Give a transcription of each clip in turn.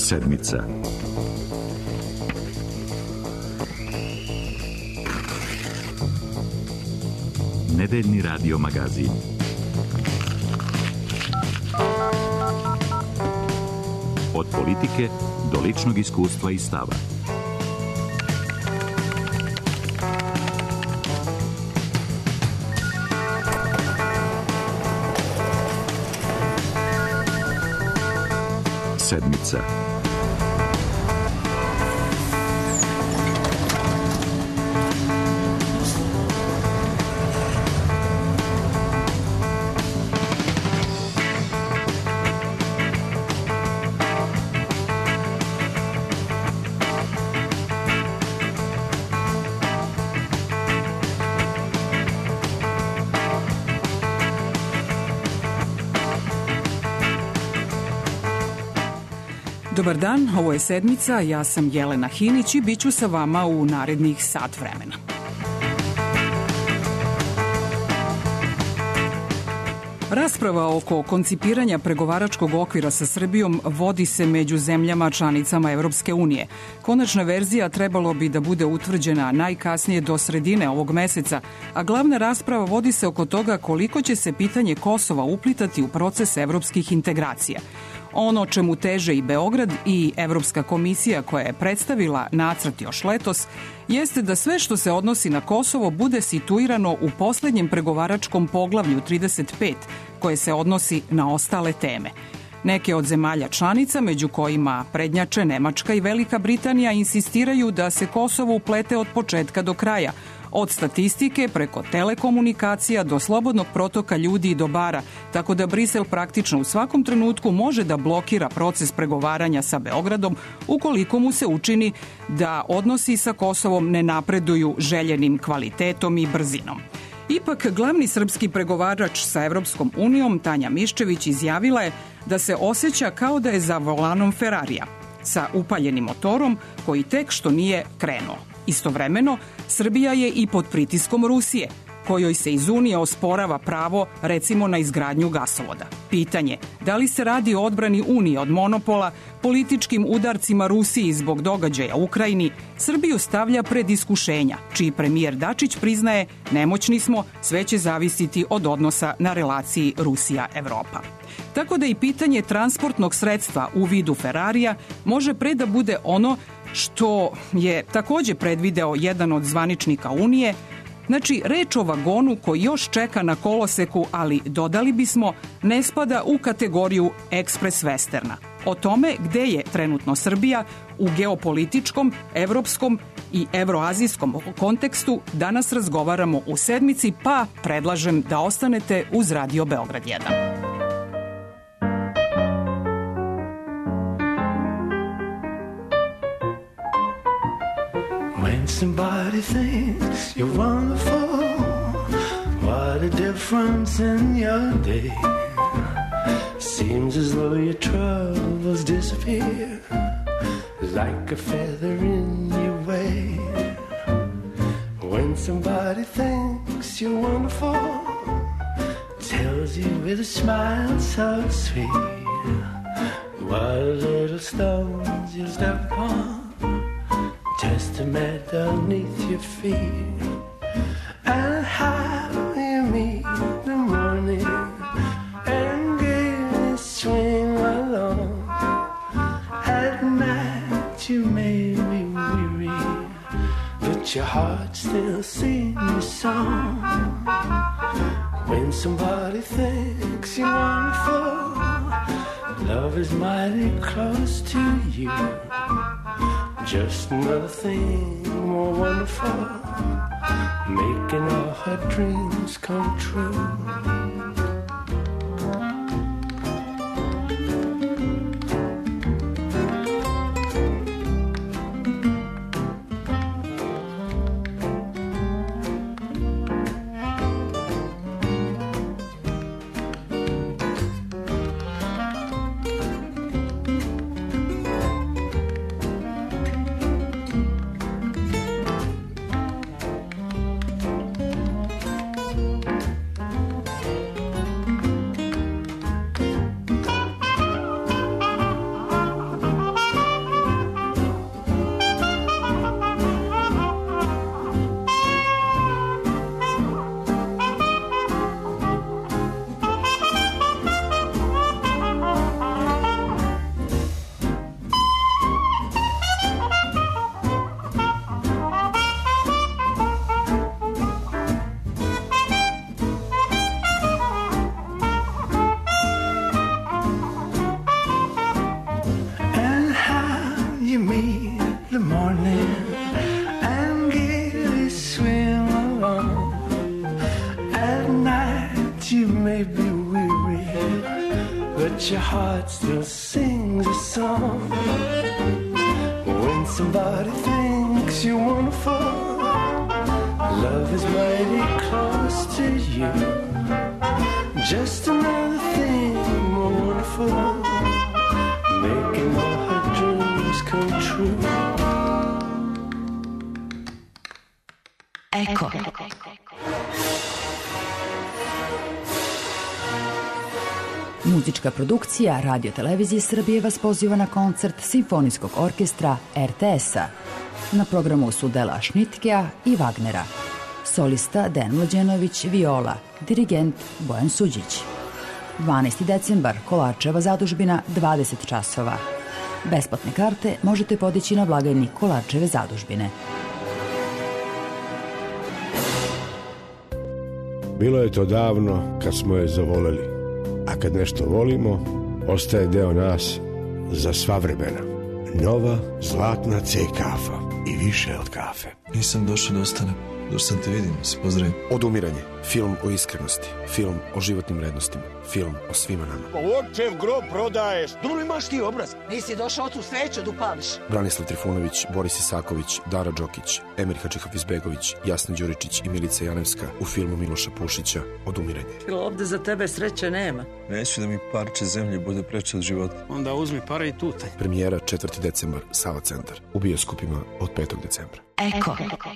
Sedmica. Nedeljni radio magazin. Od politike do ličnog iskustva i stava. Sedmica. Dobar dan, ovo je Sedmica, ja sam Jelena Hinić i bit ću sa vama u narednih sat vremena. Rasprava oko koncipiranja pregovaračkog okvira sa Srbijom vodi se među zemljama članicama Evropske unije. Konačna verzija trebalo bi da bude utvrđena najkasnije do sredine ovog meseca, a glavna rasprava vodi se oko toga koliko će se pitanje Kosova uplitati u proces evropskih integracija. Ono čemu teže i Beograd i Evropska komisija koja je predstavila nacrt još letos, jeste da sve što se odnosi na Kosovo bude situirano u poslednjem pregovaračkom poglavlju 35, koje se odnosi na ostale teme. Neke od zemalja članica, među kojima prednjače Nemačka i Velika Britanija, insistiraju da se Kosovo uplete od početka do kraja, od statistike preko telekomunikacija do slobodnog protoka ljudi i dobara, tako da Brisel praktično u svakom trenutku može da blokira proces pregovaranja sa Beogradom ukoliko mu se učini da odnosi sa Kosovom ne napreduju željenim kvalitetom i brzinom. Ipak, glavni srpski pregovarač sa Evropskom unijom, Tanja Miščević, izjavila je da se osjeća kao da je za volanom Ferrarija, sa upaljenim motorom koji tek što nije krenuo. Istovremeno, Srbija je i pod pritiskom Rusije, kojoj se iz Unije osporava pravo, recimo, na izgradnju gasovoda. Pitanje, da li se radi o odbrani Unije od monopola, političkim udarcima Rusiji zbog događaja u Ukrajini, Srbiju stavlja pred iskušenja, čiji premijer Dačić priznaje nemoćni smo, sve će zavisiti od odnosa na relaciji Rusija-Evropa. Tako da i pitanje transportnog sredstva u vidu Ferrarija može pre da bude ono što je takođe predvideo jedan od zvaničnika Unije. Znači, reč o vagonu koji još čeka na koloseku, ali dodali bismo, ne spada u kategoriju ekspres westerna. O tome gde je trenutno Srbija u geopolitičkom, evropskom i evroazijskom kontekstu danas razgovaramo u Sedmici, pa predlažem da ostanete uz Radio Beograd 1. When somebody thinks you're wonderful, what a difference in your day. Seems as though your troubles disappear like a feather in your way. When somebody thinks you're wonderful, tells you with a smile so sweet, what little stones you'll step upon, just to meet underneath your feet. And how you meet the morning and gaily swing along. At night you may be weary, but your heart still sings a song. When somebody thinks you're wonderful, love is mighty close to you. Just another thing more wonderful, making all her dreams come true. but your heart still sings a song. When somebody thinks you're wonderful, love is mighty close to you. Just another thing more wonderful, making all her dreams come true. Eko. Muzička produkcija Radio Televizije Srbije vas poziva na koncert Simfonijskog orkestra RTS-a. Na programu su dela Šnitkea i Wagnera. Solista Dejan Mlađenović, viola, dirigent Bojan Suđić. 12. decembar, Kolarčeva zadužbina, 20 časova. Besplatne karte možete podići na blagajni Kolarčeve zadužbine. Bilo je to davno kad smo je zavoleli, a kad nešto volimo, ostaje deo nas za sva vremena. Nova zlatna C kafa i više od kafe. Nisam došao da ostanem, došao sam te vidim, se pozdravim. Odumiranje, film o iskrenosti, film o životnim vrednostima, film o svima nama. Očev grob prodaješ, dobro imaš ti obraz. Nisi došao tu sveću da upališ. Branislav Trifunović, Boris Isaković, Dara Đokić, Emir Hadžihafizbegović, Jasna Đuričić i Milica Janevska u filmu Miloša Pušića Odumiranje. Ovde za tebe sreće nema. Neću da mi parče zemlje bude preče od života. Onda uzmi pare i tutaj. Premijera 4. decembar, Sava centar. U bioskopima od 5. decembra. Eko.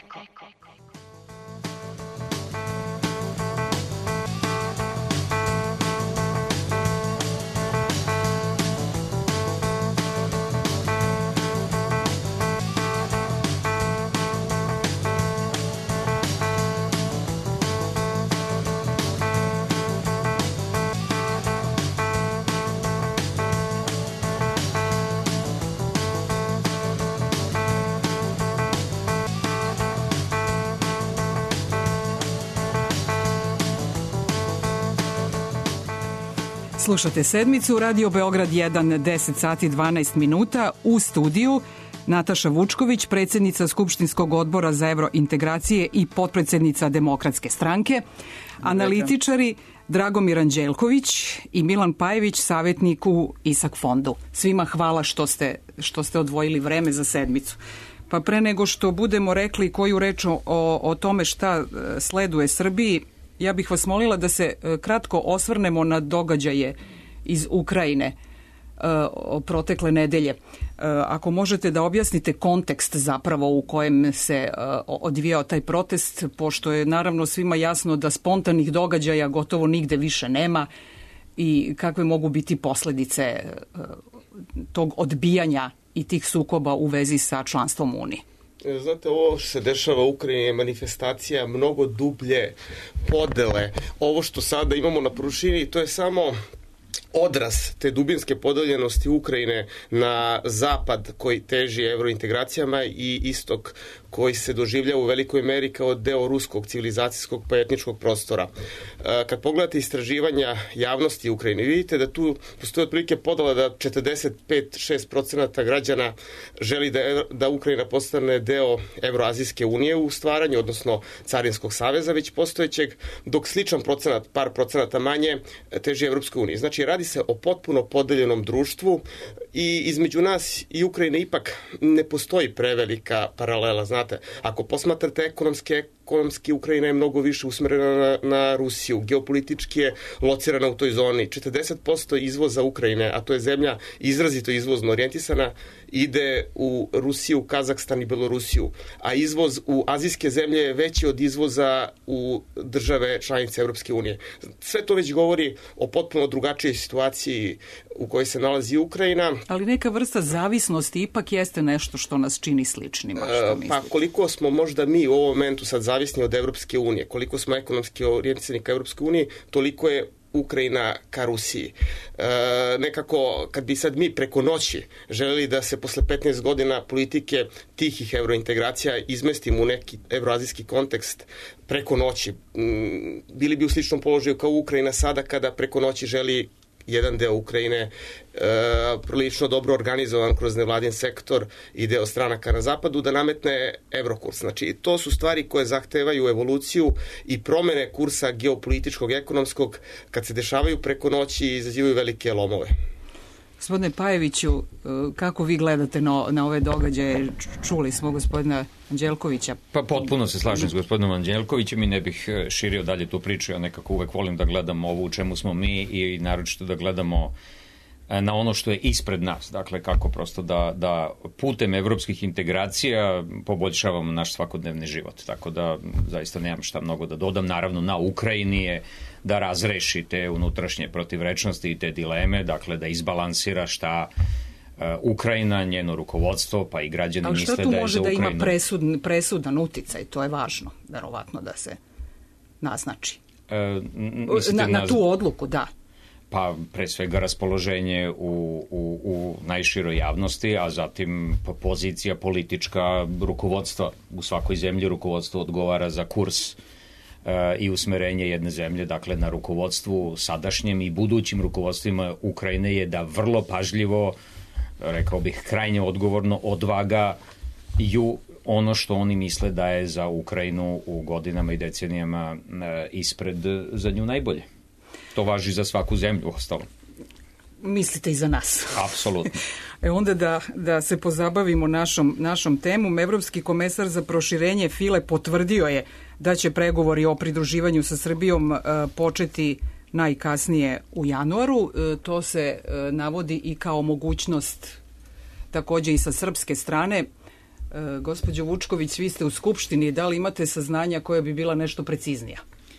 Slušate Sedmicu, Radio Beograd 1, 10 sati 12 minuta. U studiju Nataša Vučković, predsjednica Skupštinskog odbora za evrointegracije i potpredsjednica Demokratske stranke. Analitičari Dragomir Anđelković i Milan Pajević, savjetnik u ISAK fondu. Svima hvala što ste odvojili vreme za Sedmicu. Pa pre nego što budemo rekli koju reč o tome šta sleduje Srbiji, ja bih vas molila da se kratko osvrnemo na događaje iz Ukrajine protekle nedelje. Ako možete da objasnite kontekst zapravo u kojem se odvijao taj protest, pošto je naravno svima jasno da spontanih događaja gotovo nigde više nema i kakve mogu biti posledice tog odbijanja i tih sukoba u vezi sa članstvom Unije. Znate, ovo što se dešava u Ukrajini je manifestacija mnogo dublje podele. Ovo što sada imamo na površini, to je samo odraz te dubinske podeljenosti Ukrajine na zapad koji teži evrointegracijama i istok koji se doživlja u velikoj meri kao deo ruskog civilizacijskog pa etničkog prostora. Kad pogledate istraživanja javnosti u Ukrajini, vidite da tu postoji otprilike podela da 45-6% građana želi da Ukrajina postane deo Evroazijske unije u stvaranju, odnosno Carinskog saveza već postojećeg, dok sličan procenat, par procenata manje, teži Evropskoj uniji. Znači, radi se o potpuno podeljenom društvu i između nas i Ukrajine ipak ne postoji prevelika paralela. Znate, ako posmatrate ekonomski Ukrajina je mnogo više usmerena na Rusiju, geopolitički je locirana u toj zoni. 40% izvoza Ukrajine, a to je zemlja izrazito izvozno orijentisana, ide u Rusiju, Kazahstan i Belorusiju, a izvoz u azijske zemlje je veći od izvoza u države članice Evropske unije. Sve to već govori o potpuno drugačijoj situaciji u kojoj se nalazi Ukrajina. Ali neka vrsta zavisnosti ipak jeste nešto što nas čini sličnima. Pa koliko smo možda mi u ovom momentu sad zavisni od Evropske unije, koliko smo ekonomski orijentisani ka Evropske unije, toliko je Ukrajina ka Rusiji. Nekako, kad bi sad mi preko noći želeli da se posle 15 godina politike tihih evrointegracija izmestimo u neki evroazijski kontekst preko noći, bili bi u sličnom položaju kao Ukrajina sada kada preko noći želi jedan deo Ukrajine prilično dobro organizovan kroz nevladin sektor i deo stranaka na zapadu, da nametne evrokurs. Znači, to su stvari koje zahtevaju evoluciju i promene kursa geopolitičkog, ekonomskog, kad se dešavaju preko noći i izazivaju velike lomove. Gospodine Pajeviću, kako vi gledate na ove događaje? Čuli smo gospodina Anđelkovića. Pa potpuno se slažem s gospodinom Anđelkovićem i ne bih širio dalje tu priču. Ja nekako uvek volim da gledam ovo u čemu smo mi i naročito da gledamo na ono što je ispred nas. Dakle, kako prosto da putem evropskih integracija poboljšavamo naš svakodnevni život. Tako da zaista nemam šta mnogo da dodam. Naravno, na Ukrajini je da razreši te unutrašnje protivrečnosti i te dileme, dakle da izbalansira šta Ukrajina, njeno rukovodstvo, pa i građani misle da je za Ukrajinu. Ali šta tu može da ima presudan uticaj? To je važno, verovatno, da se naznači. Na tu odluku, da. Pa pre svega raspoloženje u najširoj javnosti, a zatim pozicija politička rukovodstva. U svakoj zemlji rukovodstvo odgovara za kurs i usmerenje jedne zemlje, dakle na rukovodstvu sadašnjem i budućim rukovodstvima Ukrajine je da vrlo pažljivo, rekao bih krajnje odgovorno, odvagaju ono što oni misle da je za Ukrajinu u godinama i decenijama ispred za nju najbolje. To važi za svaku zemlju ostalo. Mislite i za nas. Apsolutno. Onda da se pozabavimo našom temom. Evropski komesar za proširenje File potvrdio je da će pregovori o pridruživanju sa Srbijom početi najkasnije u januaru. To se navodi i kao mogućnost takođe i sa srpske strane. Gospođo Vučković, vi ste u Skupštini, da li imate saznanja koja bi bila nešto preciznija?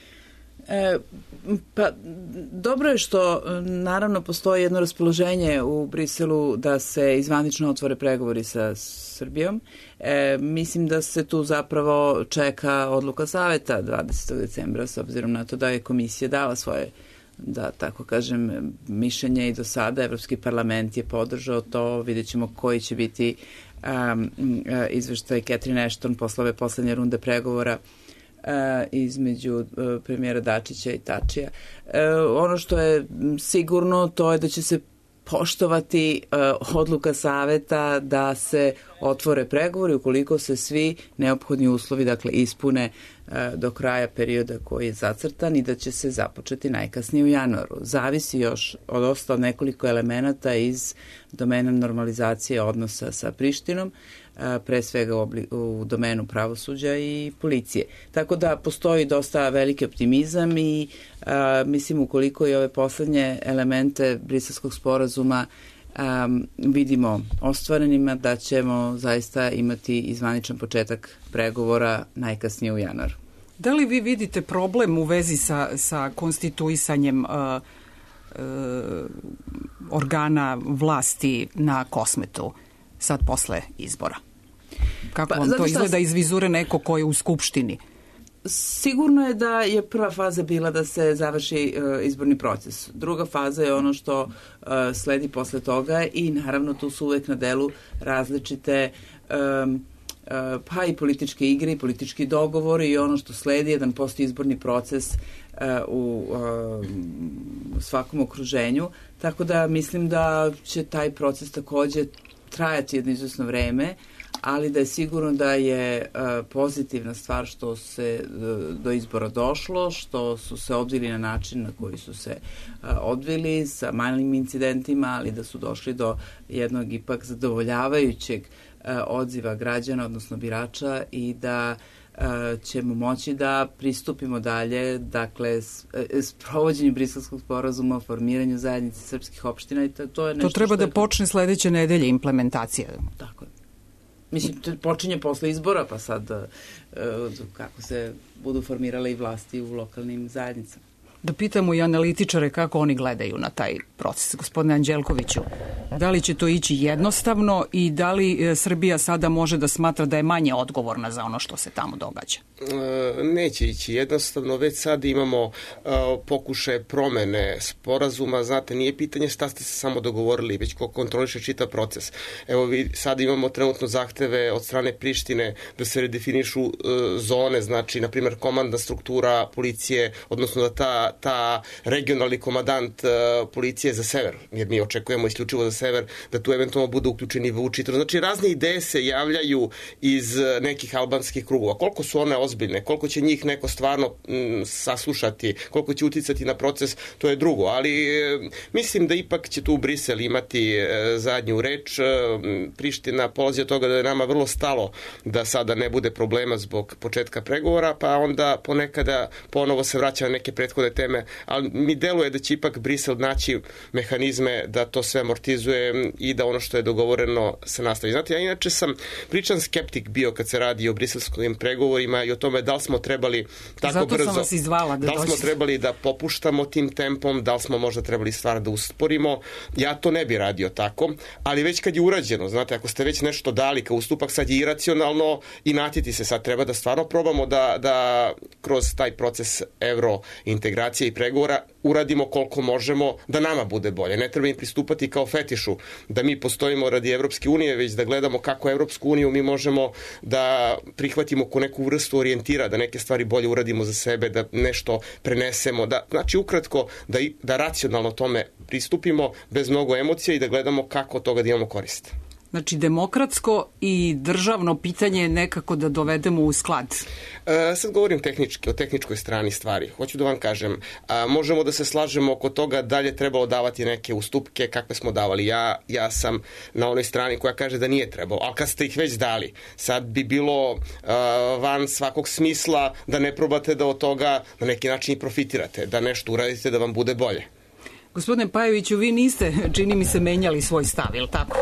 Pa dobro je što naravno postoji jedno raspoloženje u Briselu da se izvanično otvore pregovori sa Srbijom. Mislim da se tu zapravo čeka odluka saveta 20. decembra s obzirom na to da je komisija dala svoje, da tako kažem, mišljenje i do sada. Evropski parlament je podržao to, vidjet ćemo koji će biti izveštaj Catherine Ashton posle ove poslednje runde pregovora između premijera Dačića i Tačija. Ono što je sigurno to je da će se poštovati odluka saveta da se otvore pregovori ukoliko se svi neophodni uslovi ispune do kraja perioda koji je zacrtan i da će se započeti najkasnije u januaru. Zavisi još od nekoliko elemenata iz domena normalizacije odnosa sa Prištinom, pre svega u domenu pravosuđa i policije. Tako da postoji dosta veliki optimizam i mislim ukoliko i ove poslednje elemente Briselskog sporazuma vidimo ostvarenima, da ćemo zaista imati izvaničan početak pregovora najkasnije u januaru. Da li vi vidite problem u vezi sa konstituisanjem organa vlasti na Kosmetu sad posle izbora? Kako vam to izgleda iz vizure neko ko je u Skupštini? Sigurno je da je prva faza bila da se završi izborni proces. Druga faza je ono što sledi posle toga i naravno tu su uvek na delu različite pa i političke igre i politički dogovori i ono što sledi jedan postizborni proces u svakom okruženju. Tako da mislim da će taj proces takođe trajati jedno izvesno vreme, ali da je sigurno da je pozitivna stvar što se do izbora došlo, što su se odvili na način na koji su se odvili sa malim incidentima, ali da su došli do jednog ipak zadovoljavajućeg odziva građana, odnosno birača i da ćemo moći da pristupimo dalje, dakle, s provođenjem Briselskog sporazuma o formiranju zajednice srpskih opština i to je nešto. To treba da počne sledeće nedelje implementacija. Tako je. Mislim, počinje posle izbora, pa sad kako se budu formirale i vlasti u lokalnim zajednicama. Da pitamo i analitičare kako oni gledaju na taj proces. Gospodine Anđelkoviću, da li će to ići jednostavno i da li Srbija sada može da smatra da je manje odgovorna za ono što se tamo događa? neće ići. Jednostavno, već sad imamo pokušaje promene sporazuma. Znate, nije pitanje šta ste se samo dogovorili, već ko kontroliše čitav proces. Evo, sad imamo trenutno zahteve od strane Prištine da se redefinišu zone, znači, na primjer, komandna struktura policije, odnosno da ta regionalni komandant policije za sever, jer mi očekujemo isključivo za sever, da tu eventualno bude uključeni Vučić. Znači, razne ideje se javljaju iz nekih albanskih krugova. Koliko su one ozbiljne, koliko će njih neko stvarno saslušati, koliko će uticati na proces, to je drugo. Ali mislim da ipak će tu Brisel imati zadnju reč. Priština polazi od toga da je nama vrlo stalo da sada ne bude problema zbog početka pregovora, pa onda ponekada ponovo se vraća na neke prethodne teme, ali mi deluje da će ipak Brisel naći mehanizme da to sve amortizuje i da ono što je dogovoreno se nastavi. Znate, ja inače sam pričan skeptik bio kad se radi o briselskim pregovorima i o tome da li smo trebali tako zato brzo... Zato sam vas izvala da li smo trebali da popuštamo tim tempom, da li smo možda trebali stvar da usporimo. Ja to ne bi radio tako, ali već kad je urađeno, znate, ako ste već nešto dali kao ustupak, sad je iracionalno i natiti se, sad treba da stvarno probamo da kroz taj proces evrointegracije i pregovora uradimo koliko možemo da nama bude bolje. Ne treba im pristupati kao fetišu, da mi postojimo radi Evropske unije, već da gledamo kako Evropsku uniju mi možemo da prihvatimo ko neku vrstu orijentira, da neke stvari bolje uradimo za sebe, da nešto prenesemo, znači ukratko da racionalno tome pristupimo bez mnogo emocija i da gledamo kako od toga da imamo korist. Znači, demokratsko i državno pitanje nekako da dovedemo u sklad. Sad govorim tehnički, o tehničkoj strani stvari. Hoću da vam kažem, možemo da se slažemo oko toga da li je trebalo davati neke ustupke, kakve smo davali. Ja sam na onoj strani koja kaže da nije trebalo, ali kad ste ih već dali, sad bi bilo van svakog smisla da ne probate da od toga na neki način i profitirate, da nešto uradite da vam bude bolje. Gospodine Pajoviću, vi niste, čini mi se, menjali svoj stav, je li tako?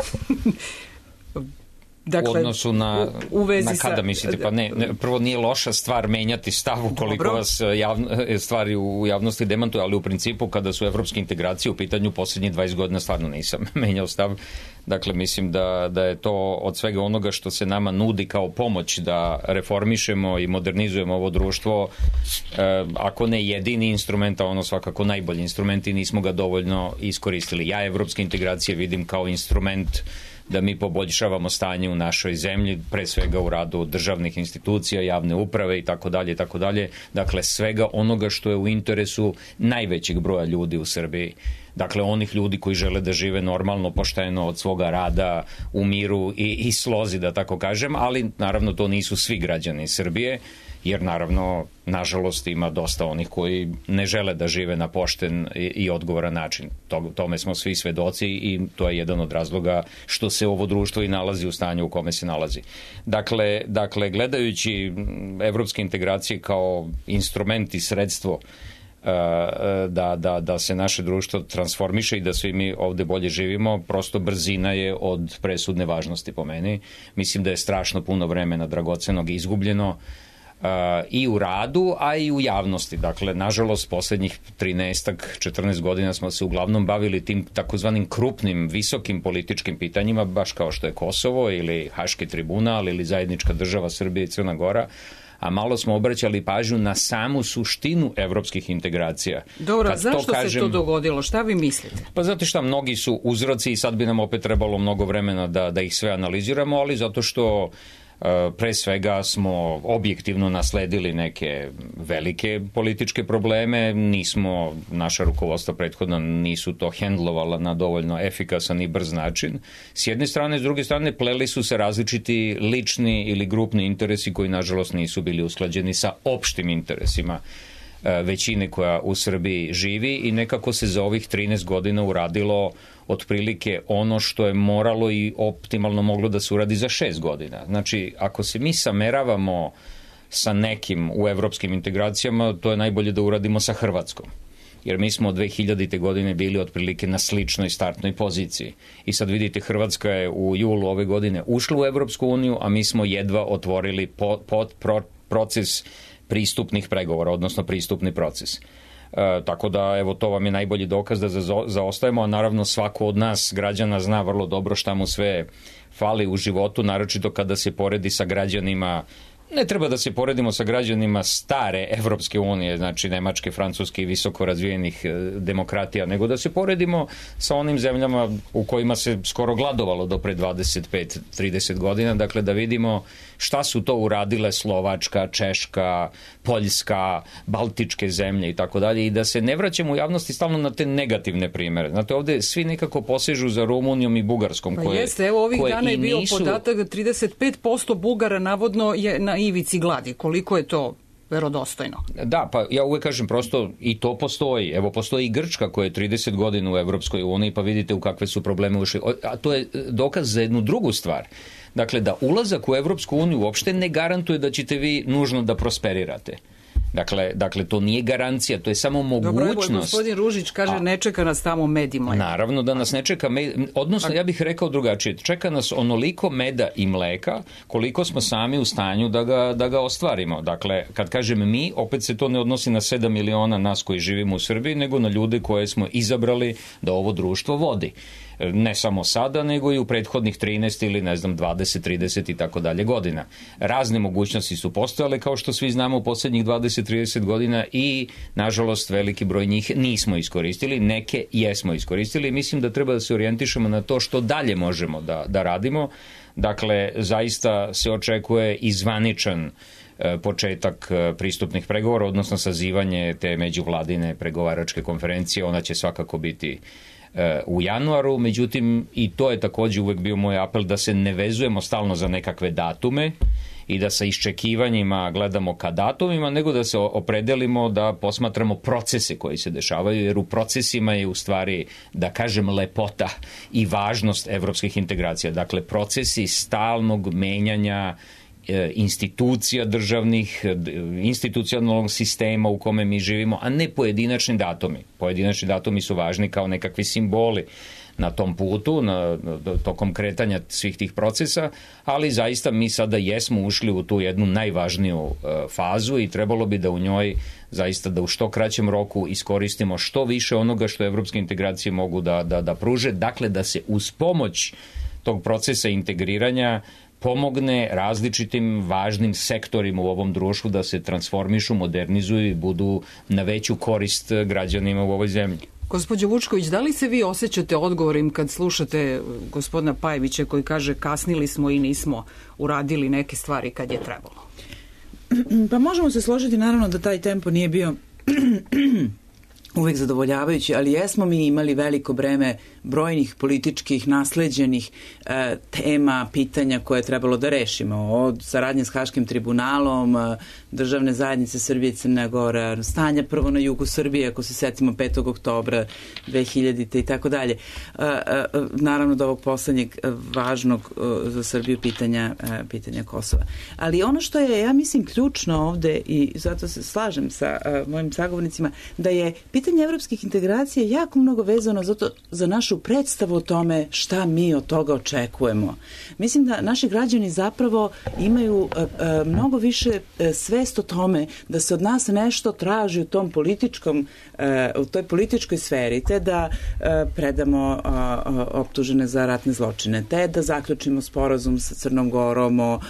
Dakle, u odnosu na kada mislite? Pa ne, prvo nije loša stvar menjati stav ukoliko vas stvari u javnosti demantuju, ali u principu kada su evropske integracije u pitanju posljednjih 20 godina stvarno nisam menjao stav. Dakle, mislim da je to od svega onoga što se nama nudi kao pomoć da reformišemo i modernizujemo ovo društvo, ako ne jedini instrument, a ono svakako najbolji instrument i nismo ga dovoljno iskoristili. Ja evropske integracije vidim kao instrument da mi poboljšavamo stanje u našoj zemlji, pre svega u radu državnih institucija, javne uprave i tako dalje, tako dalje. Dakle, svega onoga što je u interesu najvećeg broja ljudi u Srbiji. Dakle, onih ljudi koji žele da žive normalno, pošteno od svoga rada, u miru i slozi, da tako kažem, ali naravno to nisu svi građani Srbije, jer naravno, nažalost, ima dosta onih koji ne žele da žive na pošten i odgovoran način. Tome smo svi svedoci i to je jedan od razloga što se ovo društvo i nalazi u stanju u kome se nalazi. Dakle, gledajući evropske integracije kao instrument i sredstvo da se naše društvo transformiše i da svi mi ovde bolje živimo, prosto brzina je od presudne važnosti po meni. Mislim da je strašno puno vremena dragocenog izgubljeno i u radu, a i u javnosti. Dakle, nažalost, poslednjih 13-14 godina smo se uglavnom bavili tim takozvanim krupnim, visokim političkim pitanjima, baš kao što je Kosovo ili Haški tribunal ili zajednička država Srbije i Crna Gora, a malo smo obraćali pažnju na samu suštinu evropskih integracija. Dobro, zašto se to dogodilo? Šta vi mislite? Pa zato što mnogi su uzroci i sad bi nam opet trebalo mnogo vremena da ih sve analiziramo, ali zato što pre svega smo objektivno nasledili neke velike političke probleme, naša rukovodstva prethodno nisu to hendlovala na dovoljno efikasan i brz način. S jedne strane, s druge strane, pleli su se različiti lični ili grupni interesi koji nažalost nisu bili usklađeni sa opštim interesima većine koja u Srbiji živi i nekako se za ovih 13 godina uradilo otprilike ono što je moralo i optimalno moglo da se uradi za 6 godina. Znači, ako se mi sameravamo sa nekim u evropskim integracijama, to je najbolje da uradimo sa Hrvatskom. Jer mi smo od 2000. godine bili otprilike na sličnoj startnoj poziciji. I sad vidite, Hrvatska je u julu ove godine ušla u Evropsku uniju, a mi smo jedva otvorili proces pristupnih pregovora, odnosno pristupni proces. Tako da, evo, to vam je najbolji dokaz da zaostajemo, a naravno svako od nas građana zna vrlo dobro šta mu sve fali u životu, naročito kada se poredi sa građanima Ne treba da se poredimo sa građanima stare Evropske unije, znači Nemačke, Francuske i visoko razvijenih demokratija, nego da se poredimo sa onim zemljama u kojima se skoro gladovalo do pre 25-30 godina, dakle da vidimo šta su to uradile Slovačka, Češka, Poljska, Baltičke zemlje i tako dalje, i da se ne vraćamo u javnosti stalno na te negativne primere. Znate, ovde svi nekako posežu za Rumunijom i Bugarskom. Pa jeste, evo ovih dana je bio podatak da 35% Bugara navodno je na ivici gladi. Koliko je to verodostojno? Da, pa ja uvek kažem prosto i to postoji. Evo, postoji i Grčka koja je 30 godina u Evropskoj uniji, pa vidite u kakve su probleme ušli. A to je dokaz za jednu drugu stvar. Dakle, da ulazak u Evropsku uniju uopšte ne garantuje da ćete vi nužno da prosperirate. Dakle, to nije garancija, to je samo mogućnost. Dobro, evo, gospodin Ružić kaže ne čeka nas tamo med i mleko. Naravno da nas ne čeka med, odnosno ja bih rekao drugačije, čeka nas onoliko meda i mleka koliko smo sami u stanju da ga ostvarimo. Dakle, kad kažem mi, opet se to ne odnosi na 7 miliona nas koji živimo u Srbiji, nego na ljude koje smo izabrali da ovo društvo vodi. Ne samo sada, nego i u prethodnih 13 ili 20, 30 i tako dalje godina. Razne mogućnosti su postojale, kao što svi znamo, u poslednjih 20-30 godina i, nažalost, veliki broj njih nismo iskoristili, neke jesmo iskoristili. Mislim da treba da se orijentišemo na to što dalje možemo da radimo. Dakle, zaista se očekuje i zvaničan početak pristupnih pregovora, odnosno sazivanje te međuvladine pregovaračke konferencije. Ona će svakako biti u januaru, međutim i to je takođe uvek bio moj apel da se ne vezujemo stalno za nekakve datume i da sa iščekivanjima gledamo ka datumima, nego da se opredelimo da posmatramo procese koji se dešavaju, jer u procesima je u stvari, da kažem, lepota i važnost evropskih integracija. Dakle, procesi stalnog menjanja institucija državnih, institucionalnog sistema u kome mi živimo, a ne pojedinačni datumi. Pojedinačni datumi su važni kao nekakvi simboli na tom putu, tokom kretanja svih tih procesa, ali zaista mi sada jesmo ušli u tu jednu najvažniju fazu i trebalo bi da u njoj zaista da u što kraćem roku iskoristimo što više onoga što evropske integracije mogu da pruže, dakle da se uz pomoć tog procesa integriranja pomogne različitim važnim sektorima u ovom društvu da se transformišu, modernizuju i budu na veću korist građanima u ovoj zemlji. Gospođo Vučković, da li se vi osjećate odgovorim kad slušate gospodina Pajevića koji kaže kasnili smo i nismo uradili neke stvari kad je trebalo? Pa možemo se složiti naravno da taj tempo nije bio uvek zadovoljavajući, ali jesmo mi imali veliko breme brojnih političkih nasleđenih tema, pitanja koje je trebalo da rešimo, od saradnje s Haškim tribunalom, državne zajednice Srbije i Crna Gora, stanja prvo na jugu Srbije, ako se setimo 5. oktobra 2000. i tako dalje. Naravno do ovog poslednjeg važnog za Srbiju pitanja Kosova. Ali ono što je, ja mislim, ključno ovde, i zato se slažem sa mojim sagovornicima, da je pitanje evropskih integracija jako mnogo vezano za našu predstavu o tome šta mi od toga očekujemo. Mislim da naši građani zapravo imaju mnogo više svest o tome da se od nas nešto traži u tom u toj političkoj sferi, te da predamo optužene za ratne zločine, te da zaključimo sporazum sa Crnom Gorom o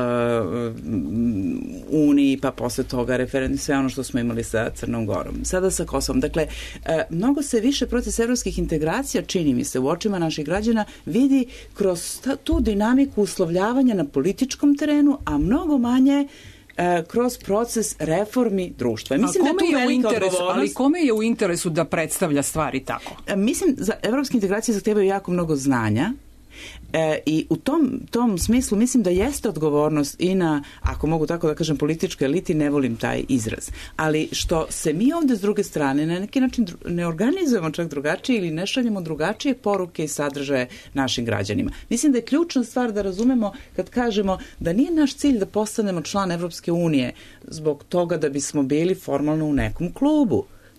Uniji, pa posle toga referendum, sve ono što smo imali sa Crnom Gorom. Sada sa Kosovom. Dakle, mnogo se više proces evropskih integracija, čini mi se, u očima naših građana vidi kroz tu dinamiku uslovljavanja na političkom terenu, a mnogo manje kroz proces reformi društva. Mislim da je tu velika odgovornost. Ali kome je u interesu da predstavlja stvari tako? Mislim, evropske integracije zahtevaju jako mnogo znanja, i u tom smislu mislim da jeste odgovornost i na, ako mogu tako da kažem, političkoj eliti, ne volim taj izraz. Ali što se mi ovde s druge strane na neki način ne organizujemo čak drugačije ili ne šaljemo drugačije poruke i sadržaje našim građanima. Mislim da je ključna stvar da razumemo kad kažemo da nije naš cilj da postanemo član Evropske unije zbog toga da bismo bili formalno u nekom klubu.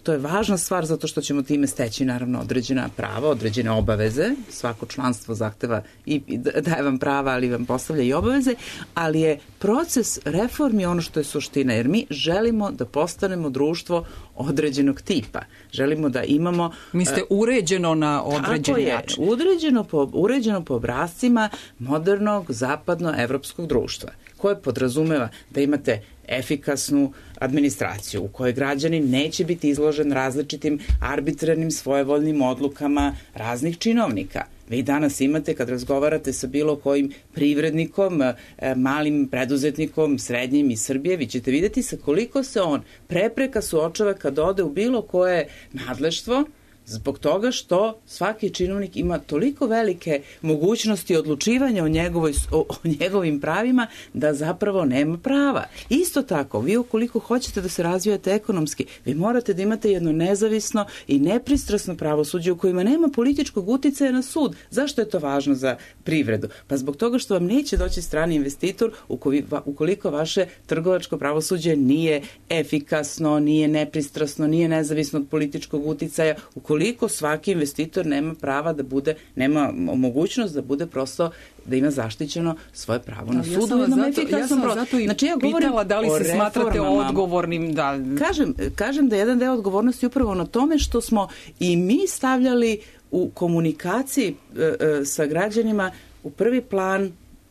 To je važna stvar zato što ćemo time steći naravno određena prava, određene obaveze. Svako članstvo zahteva i daje vam prava, ali vam postavlja i obaveze, ali je proces reformi ono što je suština, jer mi želimo da postanemo društvo određenog tipa. Želimo da imamo... Mi ste uređeno na određeni način. Uređeno po obrascima modernog zapadnoevropskog društva, koje podrazumeva da imate efikasnu administraciju u kojoj građanin neće biti izložen različitim arbitrarnim svojevoljnim odlukama raznih činovnika. Vi danas imate, kad razgovarate sa bilo kojim privrednikom, malim preduzetnikom, srednjim iz Srbije, vi ćete vidjeti sa koliko se on prepreka suočava kad ode u bilo koje nadleštvo, zbog toga što svaki činovnik ima toliko velike mogućnosti odlučivanja o njegovim pravima da zapravo nema prava. Isto tako, vi ukoliko hoćete da se razvijate ekonomski, vi morate da imate jedno nezavisno i nepristrasno pravosuđe u kojima nema političkog uticaja na sud. Zašto je to važno za privredu? Pa zbog toga što vam neće doći strani investitor ukoliko vaše trgovačko pravosuđe nije efikasno, nije nepristrasno, nije nezavisno od političkog uticaja, ukoliko svaki investitor nema prava da bude, nema mogućnost da bude prosto, da ima zaštićeno svoje pravo na sudu. Ja sam zato i pitala da li se smatrate odgovornim. Da... Kažem da je jedan deo odgovornosti upravo na tome što smo i mi stavljali u komunikaciji sa građanima u prvi plan,